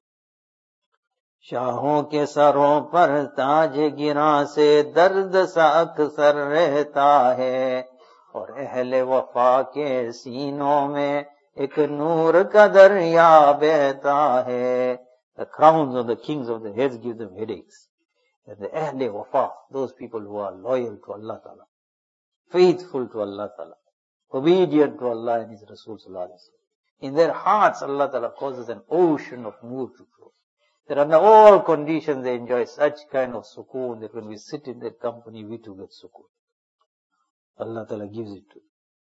A: शाहों के सरों पर ताज गिरा से दर्द सा अक्सर रहता है और अहले वफा के सीनों में एक नूर का दरिया बहता है. The crowns of the kings of the heads give them headaches. And the ahle wafa, those people who are loyal to Allah Ta'ala, faithful to Allah Ta'ala, obedient to Allah and His Rasul Sallallahu Alaihi Wasallam, in their hearts Allah Ta'ala causes an ocean of nur to flow. That under all conditions they enjoy such kind of sukoon that when we sit in their company, we too get sukoon. Allah Ta'ala gives it to them.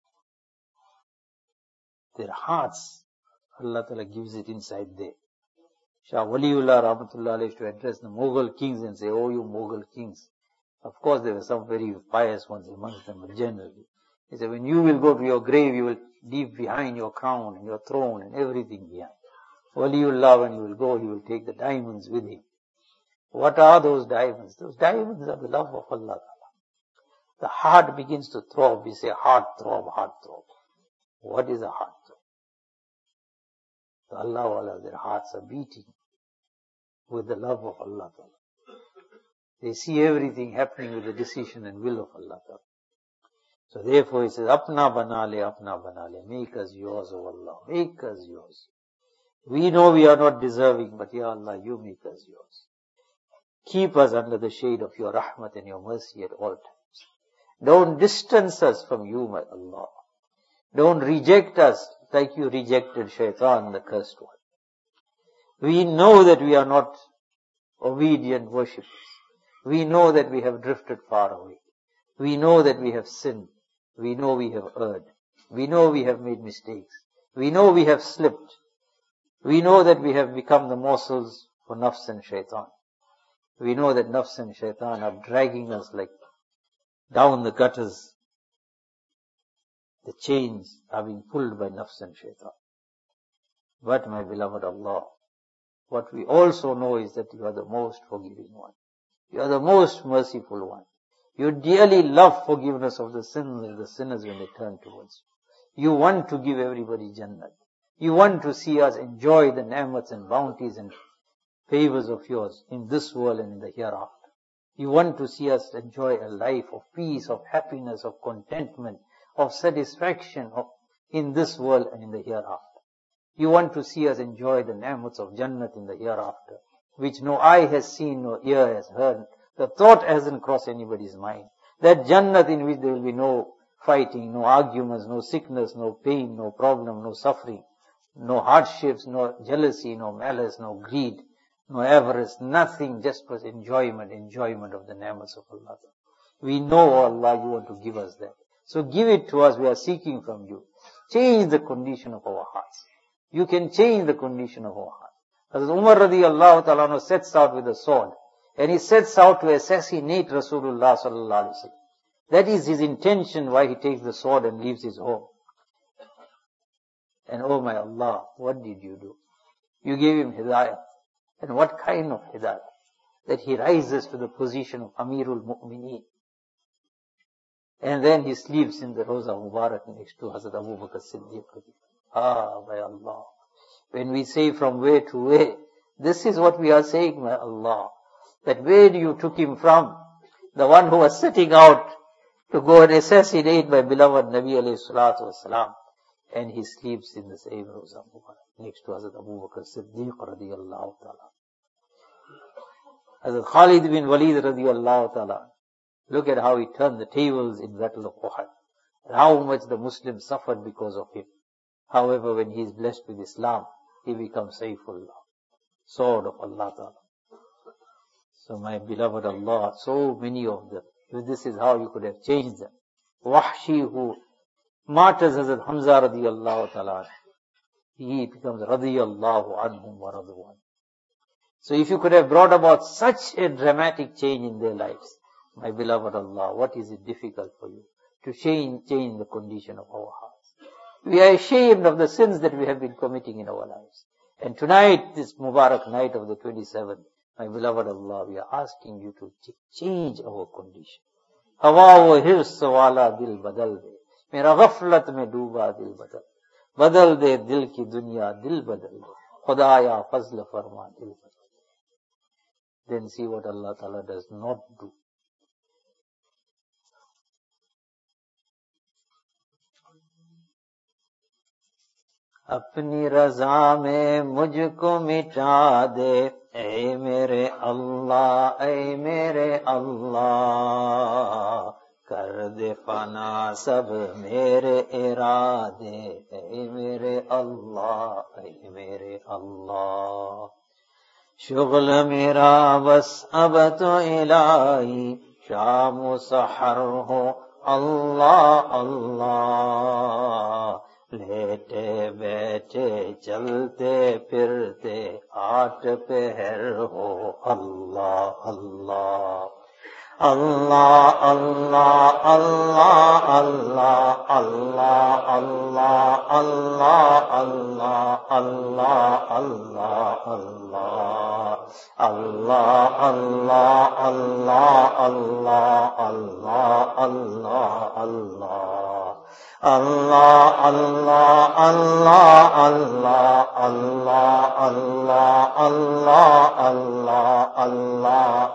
A: Their hearts, Allah Ta'ala gives it inside there. Shah Waliullah Rahmatullah used to address the Mughal kings and say, "Oh, you Mughal kings." Of course, there were some very pious ones amongst them, but generally, he said, when you will go to your grave, you will leave behind your crown and your throne and everything behind. Waliullah, when he will go, he will take the diamonds with him. What are those diamonds? Those diamonds are the love of Allah. The heart begins to throb. We say heart throb, heart throb. What is a heart throb? The Allah Wala, their hearts are beating with the love of Allah. They see everything happening with the decision and will of Allah. So therefore he says, Apna banale, make us yours, O Allah, make us yours. We know we are not deserving, but Ya Allah, you make us yours. Keep us under the shade of your rahmat and your mercy at all times. Don't distance us from you, my Allah. Don't reject us like you rejected Shaitan, the cursed one. We know that we are not obedient worshippers. We know that we have drifted far away. We know that we have sinned. We know we have erred. We know we have made mistakes. We know we have slipped. We know that we have become the morsels for nafs and shaitan. We know that nafs and shaitan are dragging us like down the gutters. The chains are being pulled by nafs and shaitan. But my beloved Allah, what we also know is that you are the most forgiving one. You are the most merciful one. You dearly love forgiveness of the sins of the sinners when they turn towards you. You want to give everybody Jannat. You want to see us enjoy the ni'mats and bounties and favors of yours in this world and in the hereafter. You want to see us enjoy a life of peace, of happiness, of contentment, of satisfaction in this world and in the hereafter. You want to see us enjoy the ni'mats of Jannat in the hereafter, which no eye has seen, no ear has heard. The thought hasn't crossed anybody's mind. That Jannat in which there will be no fighting, no arguments, no sickness, no pain, no problem, no suffering, no hardships, no jealousy, no malice, no greed, no avarice, nothing, just was enjoyment of the ni'mats of Allah. We know, oh Allah, you want to give us that. So give it to us, we are seeking from you. Change the condition of our hearts. You can change the condition of our hearts. As Umar radiallahu ta'ala sets out with a sword, and he sets out to assassinate Rasulullah sallallahu alaihi wasallam. That is his intention why he takes the sword and leaves his home. And oh my Allah, what did you do? You gave him hidayah. And what kind of hidayah? That he rises to the position of Amirul Mu'mineen. And then he sleeps in the Roza Mubarak next to Hazrat Abu Bakr Siddiq. Ah, by Allah. When we say from where to where, this is what we are saying, my Allah. That where you took him from? The one who was setting out to go and assassinate my beloved Nabi alayhi salatu wasalam. And he sleeps in the same Roza Mubarak next to Hazrat Abu Bakr Siddiq radiyallahu ta'ala. Hazrat Khalid bin Walid radiyallahu ta'ala. Look at how he turned the tables in Battle of Uhud. And how much the Muslims suffered because of him. However, when he is blessed with Islam, he becomes Saifullah, sword of Allah Ta'ala. So my beloved Allah, so many of the This is how you could have changed them. Wahshi, who martyrs Hazrat Hamza radiyallahu ta'ala, he becomes radiyallahu anhum wa radwan. So if you could have brought about such a dramatic change in their lives, my beloved Allah, what is it difficult for you to change the condition of our hearts? We are ashamed of the sins that we have been committing in our lives. And tonight, this Mubarak night of the 27th, my beloved Allah, we are asking you to change our condition. Hawa wa hirs wala dil badal de. Mera ghaflat mein dooba dil badal de dil ki dunya dil badal de. Khudaya fazl farma dil badal. Then see what Allah Ta'ala does not do. अपनी रज़ा में मुझको मिटा दे ऐ मेरे अल्लाह कर दे फना सब मेरे इरादे ऐ मेरे अल्लाह शुगल मेरा बस अब तो इलाही शाम सहर हो अल्लाह लेटे बैठे चलते फिरते आठ पहर हो अल्लाह अल्लाह अल्लाह अल्लाह अल्लाह अल्लाह अल्लाह अल्लाह अल्लाह अल्लाह अल्लाह अल्लाह अल्लाह अल्लाह अल्लाह अल्लाह अल्लाह अल्लाह Allah Allah, Allah, Allah, Allah, Allah, Allah, Allah, Allah, Allah,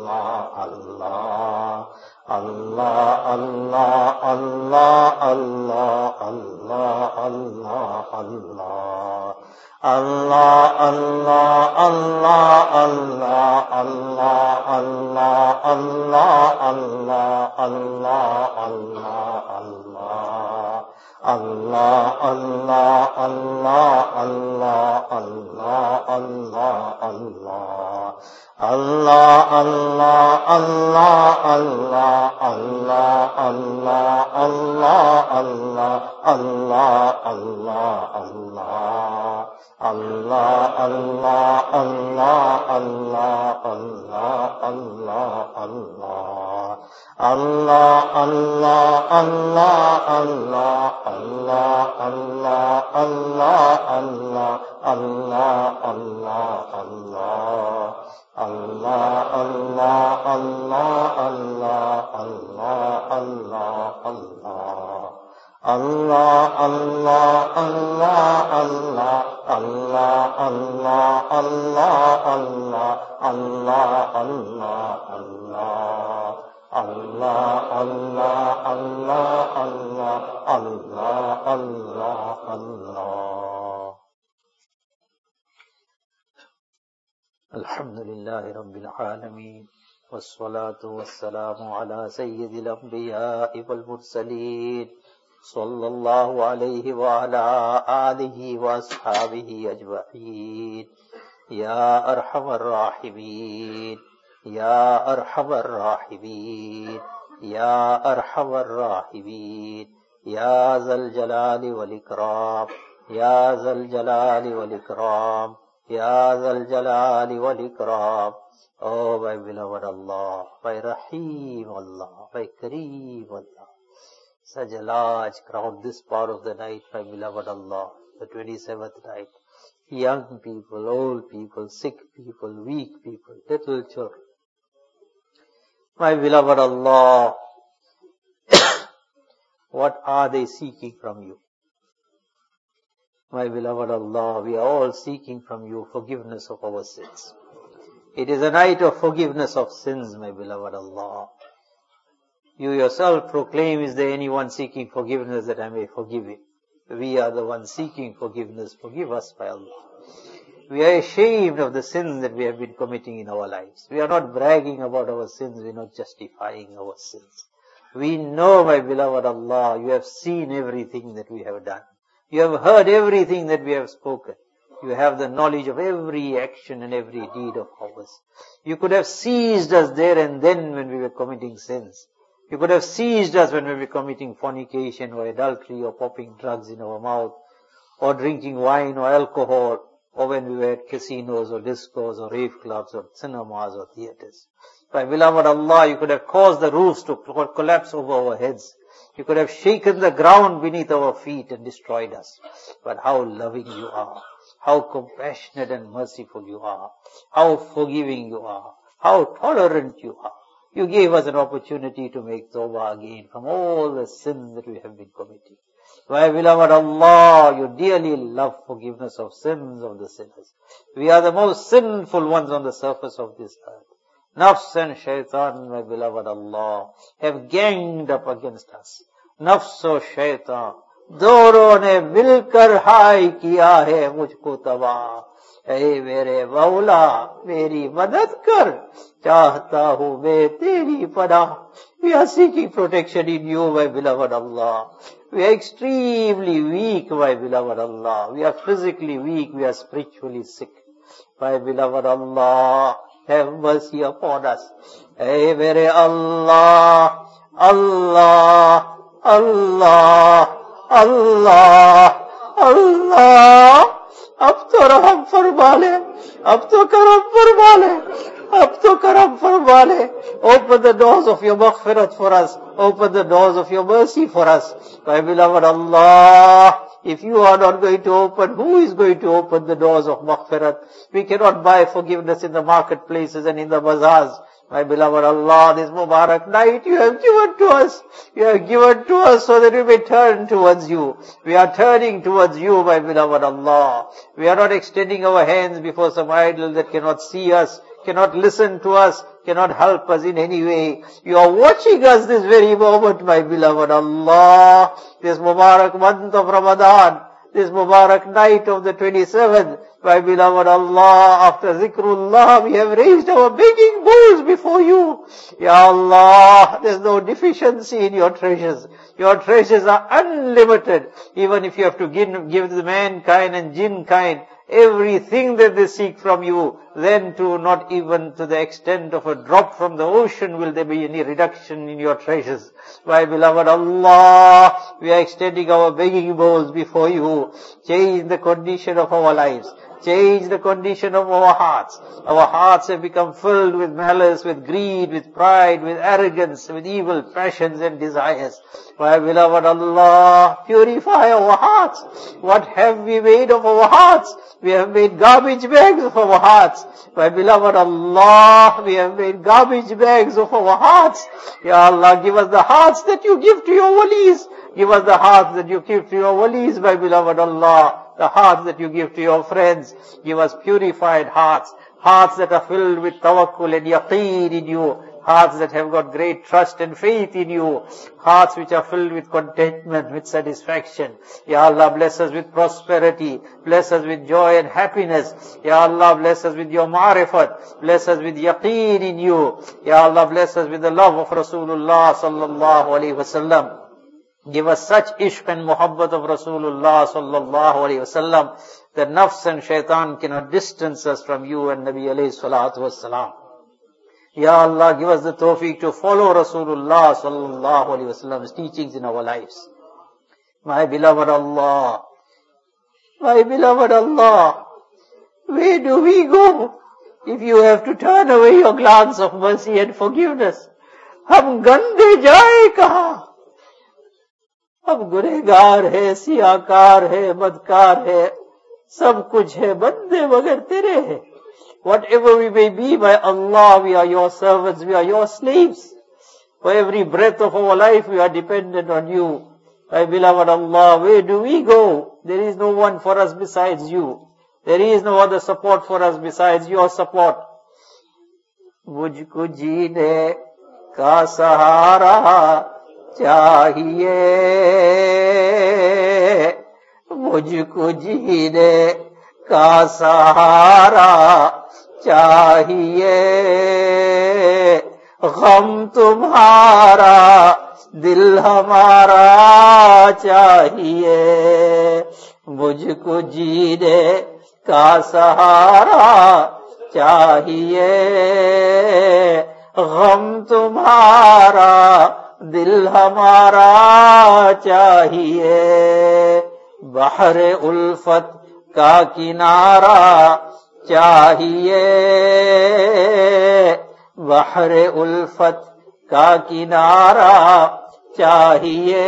A: Allah, Allah, Allah, Allah, Allah, Allah, Allah, Allah, Allah. Allah, Allah, Allah, Allah, Allah, Allah, Allah, Allah, Allah, Allah, Allah. Allah, Allah, Allah, Allah, Allah, Allah, Allah. Allah, Allah, Allah, Allah, Allah, Allah, Allah, Allah, Allah, Allah, Allah. Allah, Allah, Allah, Allah, Allah, Allah, Allah. Allah, Allah, Allah, Allah, Allah, Allah, Allah, Allah, Allah, Allah, Allah. Allah, Allah, Allah, Allah, Allah, Allah, Allah. Allah, Allah, Allah, Allah, Allah, Allah, Allah, Allah, Allah, Allah, Allah. Allah, Allah, Allah, Allah, Allah, Allah, Allah. Alhamdulillahi Rabbil Alameen. Wassalatu wassalamu ala sayyidil anbiya'i wal mursaleen. Sallallahu alayhi wa ala alihi wa ashabihi ajma'in. Ya arhamar rahimin. Ya arhamar rahimin. Ya arhamar rahimin. Ya zal jalali wal ikram. Ya zal jalali wal ikram. Ya zal jalali wal ikram. Oh my beloved Allah, my Rahim Allah, my Kareem Allah. Such a large crowd this part of the night, my beloved Allah, the 27th night. Young people, old people, sick people, weak people, little children. My beloved Allah, what are they seeking from you? My beloved Allah, we are all seeking from you forgiveness of our sins. It is a night of forgiveness of sins, my beloved Allah. You yourself proclaim, is there anyone seeking forgiveness that I may forgive him? We are the ones seeking forgiveness. Forgive us, by Allah. We are ashamed of the sins that we have been committing in our lives. We are not bragging about our sins. We are not justifying our sins. We know, my beloved Allah, you have seen everything that we have done. You have heard everything that we have spoken. You have the knowledge of every action and every deed of ours. You could have seized us there and then when we were committing sins. You could have seized us when we were committing fornication or adultery or popping drugs in our mouth or drinking wine or alcohol or when we were at casinos or discos or rave clubs or cinemas or theaters. By beloved Allah, you could have caused the roofs to collapse over our heads. You could have shaken the ground beneath our feet and destroyed us. But how loving you are. How compassionate and merciful you are. How forgiving you are. How tolerant you are. You gave us an opportunity to make tawbah again from all the sins that we have been committing. My beloved Allah, you dearly love forgiveness of sins of the sinners. We are the most sinful ones on the surface of this earth. Nafs and shaitan, my beloved Allah, have ganged up against us. Nafs और शैतान दोनों ने मिलकर हाय किया है मुझको तबाह। ऐ मेरे मौला मेरी मदद कर, चाहता हूँ मैं तेरी पनाह। We are seeking protection in you, my beloved Allah. We are extremely weak, my beloved Allah. We are physically weak, we are spiritually sick. My beloved Allah, have mercy upon us. Hey, mere Allah, Allah, Allah, Allah, Allah. अब तो रहम फरमा ले, अब तो करम फरमा ले, अब तो करम फरमा ले. Open the doors of your maghfirat for us. Open the doors of your mercy for us. My beloved Allah, if you are not going to open, who is going to open the doors of maghfirat? We cannot buy forgiveness in the marketplaces and in the bazaars. My beloved Allah, this Mubarak night you have given to us. You have given to us so that we may turn towards you. We are turning towards you, my beloved Allah. We are not extending our hands before some idol that cannot see us, cannot listen to us, cannot help us in any way. You are watching us this very moment, my beloved Allah. This Mubarak month of Ramadan, this Mubarak night of the 27th, my beloved Allah, after zikrullah, we have raised our begging bowls before you. Ya Allah, there's no deficiency in your treasures. Your treasures are unlimited. Even if you have to give the mankind and jinn kind everything that they seek from you, then to not even to the extent of a drop from the ocean will there be any reduction in your treasures. My beloved Allah, we are extending our begging bowls before you. Change the condition of our lives. Change the condition of our hearts. Our hearts have become filled with malice, with greed, with pride, with arrogance, with evil passions and desires. My beloved Allah, purify our hearts. What have we made of our hearts? We have made garbage bags of our hearts. My beloved Allah, we have made garbage bags of our hearts. Ya Allah, give us the hearts that you give to your walis. Give us the hearts that you give to your walis, my beloved Allah. The hearts that you give to your friends. Give us purified hearts. Hearts that are filled with tawakkul and yaqeen in you. Hearts that have got great trust and faith in you. Hearts which are filled with contentment, with satisfaction. Ya Allah, bless us with prosperity. Bless us with joy and happiness. Ya Allah, bless us with your ma'rifat. Bless us with yaqeen in you. Ya Allah, bless us with the love of Rasulullah sallallahu alaihi wasallam. Give us such ishq and muhabbat of Rasulullah sallallahu alayhi wasallam that nafs and shaitan cannot distance us from you and Nabi alayhi salatu wasalam. Ya Allah, give us the tawfiq to follow Rasulullah sallallahu alayhi wasallam's teachings in our lives. My beloved Allah, my beloved Allah, where do we go if you have to turn away your glance of mercy and forgiveness? Hum gande jaye kahan? अब गुनहगार है, सियाकार है, बदकार है, सब कुछ है, बंदे मगर तेरे हैं. Whatever we may be, by Allah, we are your servants, we are your slaves. For every breath of our life, we are dependent on you. My beloved Allah, where do we go? There is no one for us besides you. There is no other support for us besides your support. मुझको जीने का सहारा चाहिए, मुझको जीने का सहारा चाहिए, गम तुम्हारा दिल हमारा चाहिए, मुझको जीने का सहारा चाहिए, गम तुम्हारा दिल हमारा चाहिए, बहरे उल्फत का किनारा चाहिए, बहरे उल्फत का किनारा चाहिए,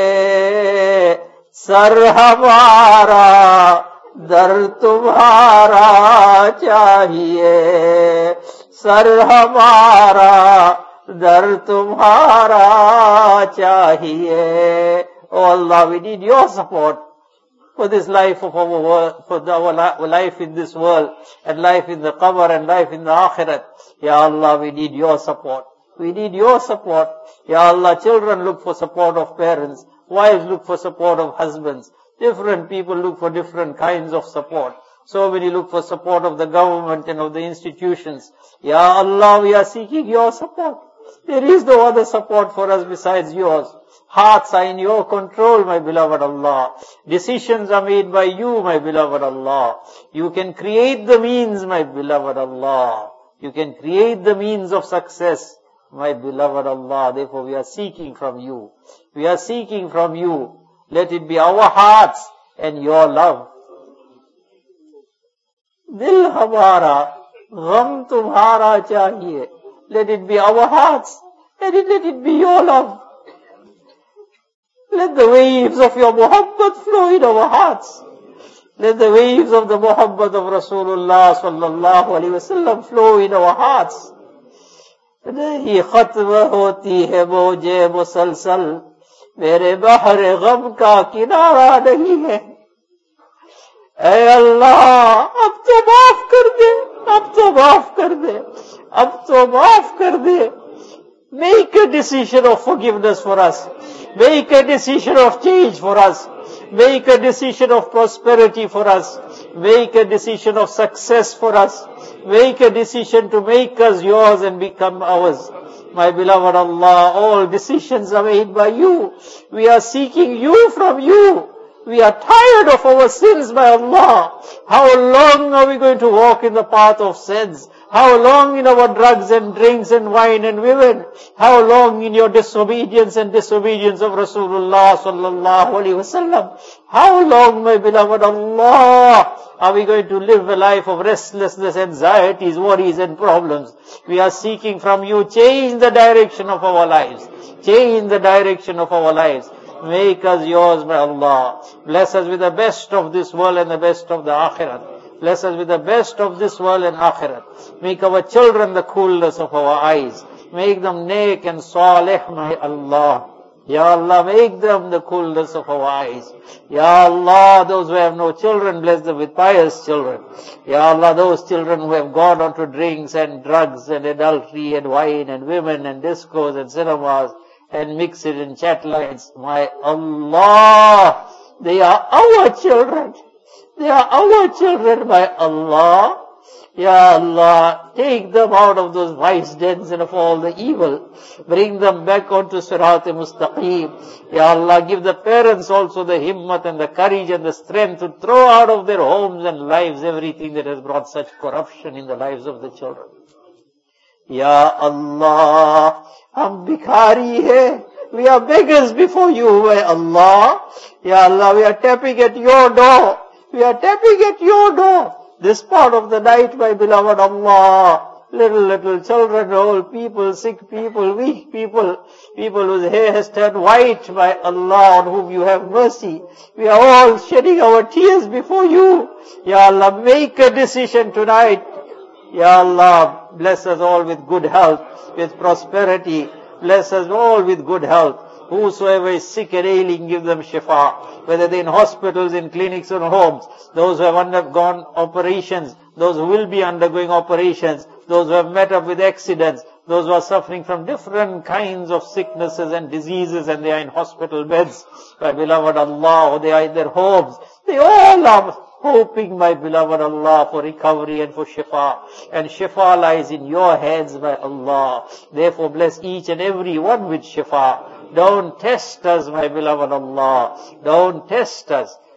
A: सर हमारा दर तुम्हारा चाहिए, सर हमारा दर तुम्हारा चाहिए. Oh Allah, we need your support for this life of our world, for our life in this world, and life in the qabr, and life in the akhirat. Ya Allah, we need your support. We need your support. Ya Allah, children look for support of parents. Wives look for support of husbands. Different people look for different kinds of support. So many look for support of the government and of the institutions. Ya Allah, we are seeking your support. There is no other support for us besides yours. Hearts are in your control, my beloved Allah. Decisions are made by you, my beloved Allah. You can create the means, my beloved Allah. You can create the means of success, my beloved Allah. Therefore, we are seeking from you. We are seeking from you. Let it be our hearts and your love. Dil hamara, gham tumhara chahiye. Let it be our hearts and let it be your love. Let the waves of your Muhammad flow in our hearts. Let the waves of the Muhammad of Rasulullah sallallahu alaihi wasallam flow in our hearts. नहीं खत्म होती है मौजे मुसलसल, मेरे बहर गम का किनारा नहीं है. ऐ अल्लाह, अब तो माफ कर दे, अब तो माफ कर दे, अब तो माफ कर दे. Make a decision of forgiveness for us. Make a decision of change for us. Make a decision of prosperity for us. Make a decision of success for us. Make a decision to make us yours and become ours. My beloved Allah, all decisions are made by you. We are seeking you from you. We are tired of our sins, my Allah. How long are we going to walk in the path of sins? How long in our drugs and drinks and wine and women? How long in your disobedience and disobedience of Rasulullah sallallahu alaihi wasallam? How long, my beloved Allah, are we going to live a life of restlessness, anxieties, worries and problems? We are seeking from you, change the direction of our lives. Change the direction of our lives. Make us yours, my Allah. Bless us with the best of this world and the best of the akhirat. Bless us with the best of this world and akhirat. Make our children the coolness of our eyes. Make them neek and salih, my Allah. Ya Allah, make them the coolness of our eyes. Ya Allah, those who have no children, bless them with pious children. Ya Allah, those children who have gone on to drinks and drugs and adultery and wine and women and discos and cinemas and mix it in chat lines, my Allah, they are our children. They are our children, my Allah. Ya Allah, take them out of those vice dens and of all the evil. Bring them back onto Sirat-e-Mustaqim. Ya Allah, give the parents also the himmat and the courage and the strength to throw out of their homes and lives everything that has brought such corruption in the lives of the children. Ya Allah, hum bhikhari hai. We are beggars before you, my Allah. Ya Allah, we are tapping at your door. We are tapping at your door. This part of the night, my beloved Allah. Little children, old people, sick people, weak people, people whose hair has turned white, my Allah, on whom you have mercy. We are all shedding our tears before you. Ya Allah, make a decision tonight. Ya Allah, bless us all with good health, with prosperity. Bless us all with good health. Whosoever is sick and ailing, give them shifa. Whether they're in hospitals, in clinics or homes. Those who have undergone operations, those who will be undergoing operations, those who have met up with accidents, those who are suffering from different kinds of sicknesses and diseases and they are in hospital beds. My beloved Allah, or they are in their homes. They all are hoping, my beloved Allah, for recovery and for shifa. And shifa lies in your hands, my Allah. Therefore bless each and every one with shifa. Don't test us, my beloved Allah. Don't test us.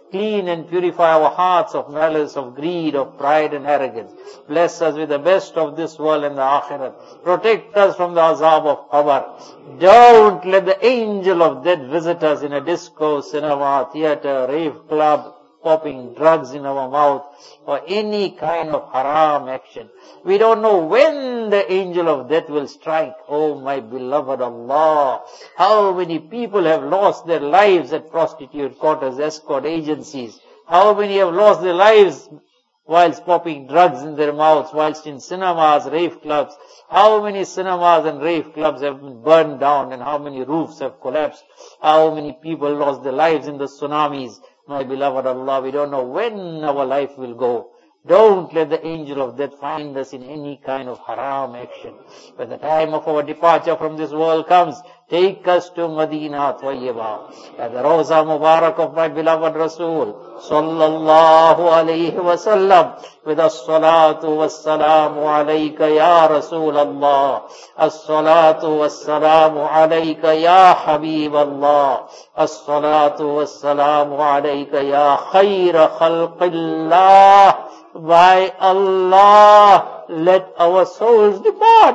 A: Clean and purify our hearts of malice, of greed, of pride and arrogance. Bless us with the best of this world and the akhirat. Protect us from the azab of qabr. Don't let the angel of death visit us in a disco, cinema, theater, rave club, popping drugs in our mouth, or any kind of haram action. We don't know when the angel of death will strike. Oh my beloved Allah, how many people have lost their lives at prostitute quarters, escort agencies? How many have lost their lives whilst popping drugs in their mouths, whilst in cinemas, rave clubs? How many cinemas and rave clubs have been burned down, and how many roofs have collapsed? How many people lost their lives in the tsunamis? My beloved Allah, we don't know when our life will go. Don't let the angel of death find us in any kind of haram action. When the time of our departure from this world comes, take us to Medina Tayyibah, at the Rawza Mubarak of my beloved Rasul, sallallahu alayhi wasallam, with as-salatu was-salamu alayka ya Rasul Allah, as-salatu was-salamu alayka ya Habib Allah, as-salatu was-salamu alayka ya khayra khalqillah. By Allah, let our souls depart.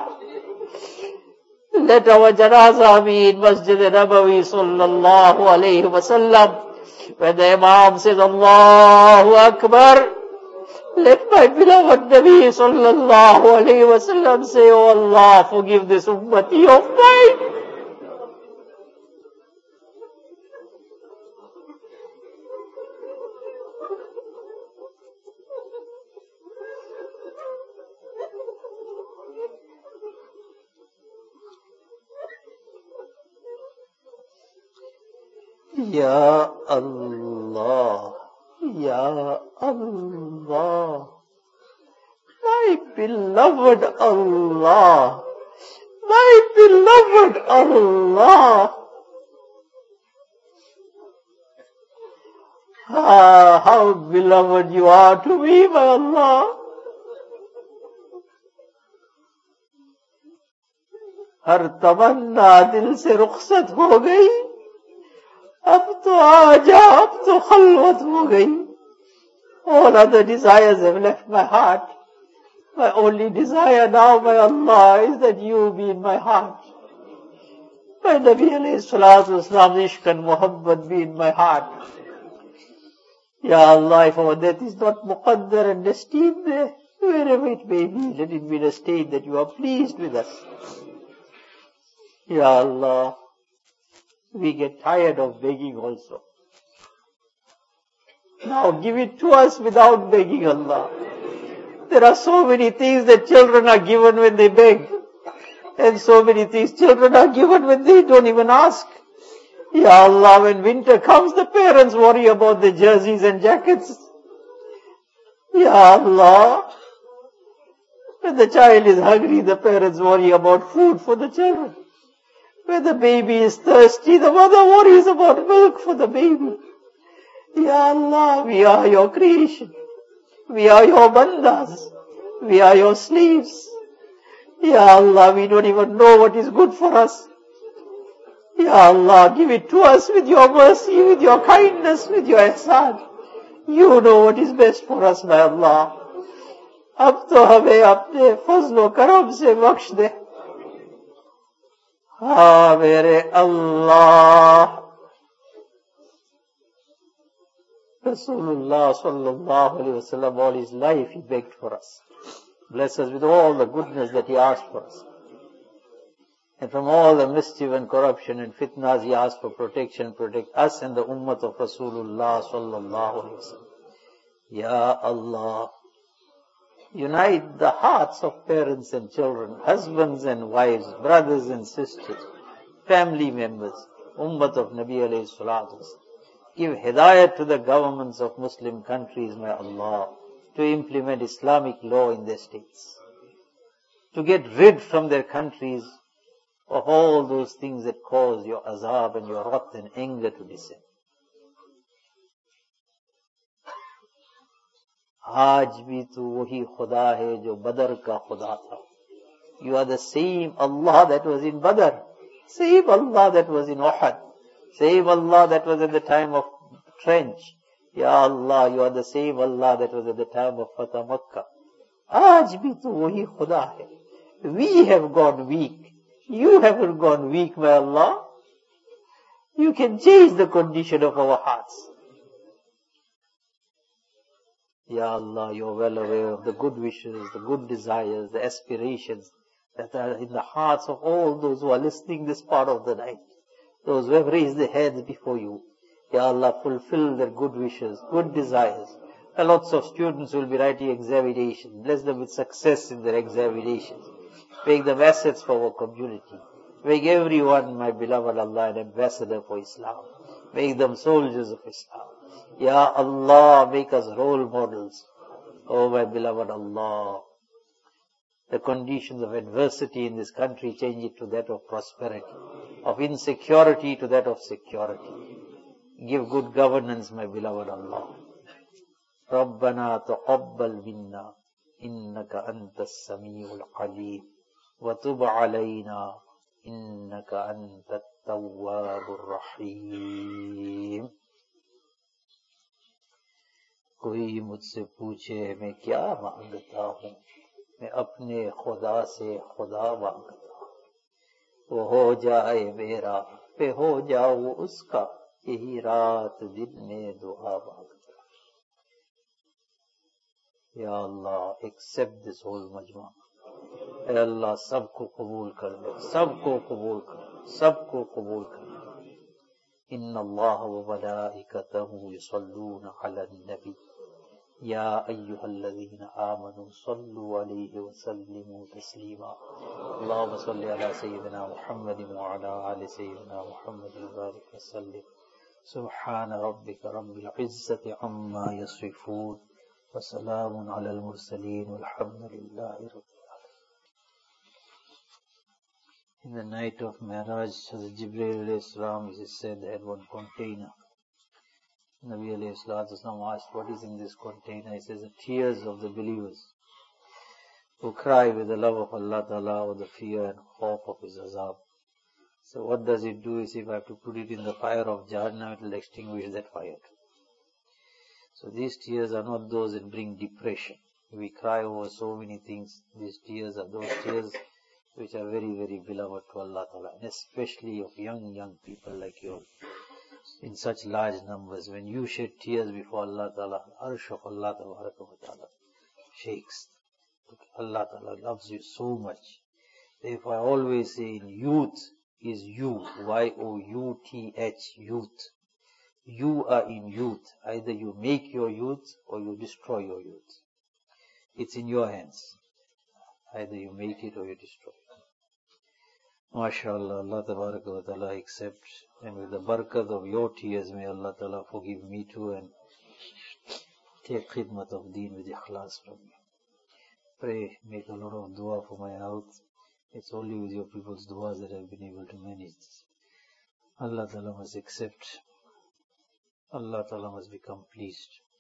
A: Let our janazah be in Masjid Nabawi sallallahu alayhi wasallam. When the Imam says Allahu Akbar, let my beloved Nabi sallallahu alayhi wasallam say, Oh Allah, forgive this ummati of mine. Ya Allah, Ya Allah, my beloved Allah, my beloved Allah. Ah, how beloved you are to me, my Allah. हर तमन्ना दिल से रुखसत हो गई, अब तो आजा, अब तो खलवत हो गई. All other desires have left my heart. My only desire now, my Allah, is that you be in my heart. My Nabi alayhi salatu wasalam, ishq and muhabbat be in my heart. Ya Allah, if our death is not muqaddar and destined there, wherever it may be, let it be in a state that you are pleased with us. Ya Allah, we get tired of begging also. Now give it to us without begging, Allah. There are so many things that children are given when they beg. And so many things children are given when they don't even ask. Ya Allah, when winter comes, the parents worry about the jerseys and jackets. Ya Allah, when the child is hungry, the parents worry about food for the children. When the baby is thirsty, the mother worries about milk for the baby. Ya Allah, we are your creation. We are your bandas. We are your slaves. Ya Allah, we don't even know what is good for us. Ya Allah, give it to us with your mercy, with your kindness, with your ihsan. You know what is best for us, my Allah. अब तो हमें अपने फजलो करम से बख्श दे. हाँ मेरे अल्लाह. Rasulullah sallallahu alayhi wa sallam, all his life he begged for us. Bless us with all the goodness that he asked for us. And from all the mischief and corruption and fitnas he asked for protection. Protect us and the ummah of Rasulullah sallallahu alayhi wa sallam. Ya Allah, unite the hearts of parents and children, husbands and wives, brothers and sisters, family members, ummah of Nabi alayhi salatu wasalam. Give hidayat to the governments of Muslim countries, my Allah, to implement Islamic law in their states, to get rid from their countries of all those things that cause your azab and your wrath and anger to descend. आज भी तू वही खुदा है जो बदर का खुदा था. You are the same Allah that was in Badr, same Allah that was in Uhud, same Allah that was at the time of trench. Ya Allah, you are the same Allah that was at the time of Fatah Makkah. Aaj bhi tu wahi Khuda hai. We have gone weak. You haven't gone weak, my Allah. You can change the condition of our hearts. Ya Allah, you are well aware of the good wishes, the good desires, the aspirations that are in the hearts of all those who are listening this part of the night. Those who have raised their heads before you. Ya Allah, fulfill their good wishes, good desires. And lots of students will be writing examinations. Bless them with success in their examinations. Make them assets for our community. Make everyone, my beloved Allah, an ambassador for Islam. Make them soldiers of Islam. Ya Allah, make us role models. Oh my beloved Allah. The conditions of adversity in this country, change it to that of prosperity. Of insecurity to that of security. Give good governance, my beloved Allah. رَبَّنَا تَقَبَّلْ مِنَّا إِنَّكَ أَنْتَ السَّمِيعُ الْعَلِيمُ وَتُبْ عَلَيْنَا إِنَّكَ أَنْتَ التَّوَّابُ الرَّحِيمُ. कोई मुझसे पूछे मैं क्या मांगता हूँ, मैं अपने खुदा से खुदा मांगता हूँ. वो हो जाए मेरा, पे हो जाऊँ उसका, यही रात दिन में दुआ मांगता हूँ. या अल्लाह, accept this whole majma. ऐ अल्लाह, सबको कबूल कर ले, सबको कबूल कर, सबको कबूल कर. इन्ना अल्लाह व मलाइकतहु युसल्लूना अलन नबी या अय्युहल्लज़ीना आमनू सल्लु अलैहि व सल्लिमू तस्लीमा. अल्लाहुम्मा सल्लि अला सय्यिदिना मुहम्मदिन व अला आलि सय्यिदिना मुहम्मदिन व बारिक व सल्लिम. सुब्हान रब्बिका रब्बिल इज्जति अम्मा यसिफून व सलामुन अलल मुरसलीन वल्हम्दुलिल्लाहि रब्बिल आलमीन. In the night of Mi'raj, Hazrat Jibreel alayhi salam, it is said, had one container. Nabi alayhi salatu wasalam asked, what is in this container? He says, the tears of the believers who cry with the love of Allah Ta'ala or the fear and hope of His azab. So what does it do is, if I have to put it in the fire of Jahannam, it will extinguish that fire. So these tears are not those that bring depression. We cry over so many things. These tears are those tears which are very, very beloved to Allah Ta'ala, and especially of young people like you all. In such large numbers, when you shed tears before Allah Ta'ala, the arsh of Allah Ta'ala shakes. Allah Ta'ala loves you so much. Therefore I always say, in youth is you, Y-O-U-T-H, youth. You are in youth. Either you make your youth or you destroy your youth. It's in your hands. Either you make it or you destroy it. MashaAllah, Allah Ta'ala accept, and with the barakat of your tears, may Allah Ta'ala forgive me too and take khidmat of deen with ikhlas from me. Pray, make a lot of dua for my health. It's only with your people's duas that I've been able to manage this. Allah Ta'ala must accept. Allah Ta'ala must become pleased.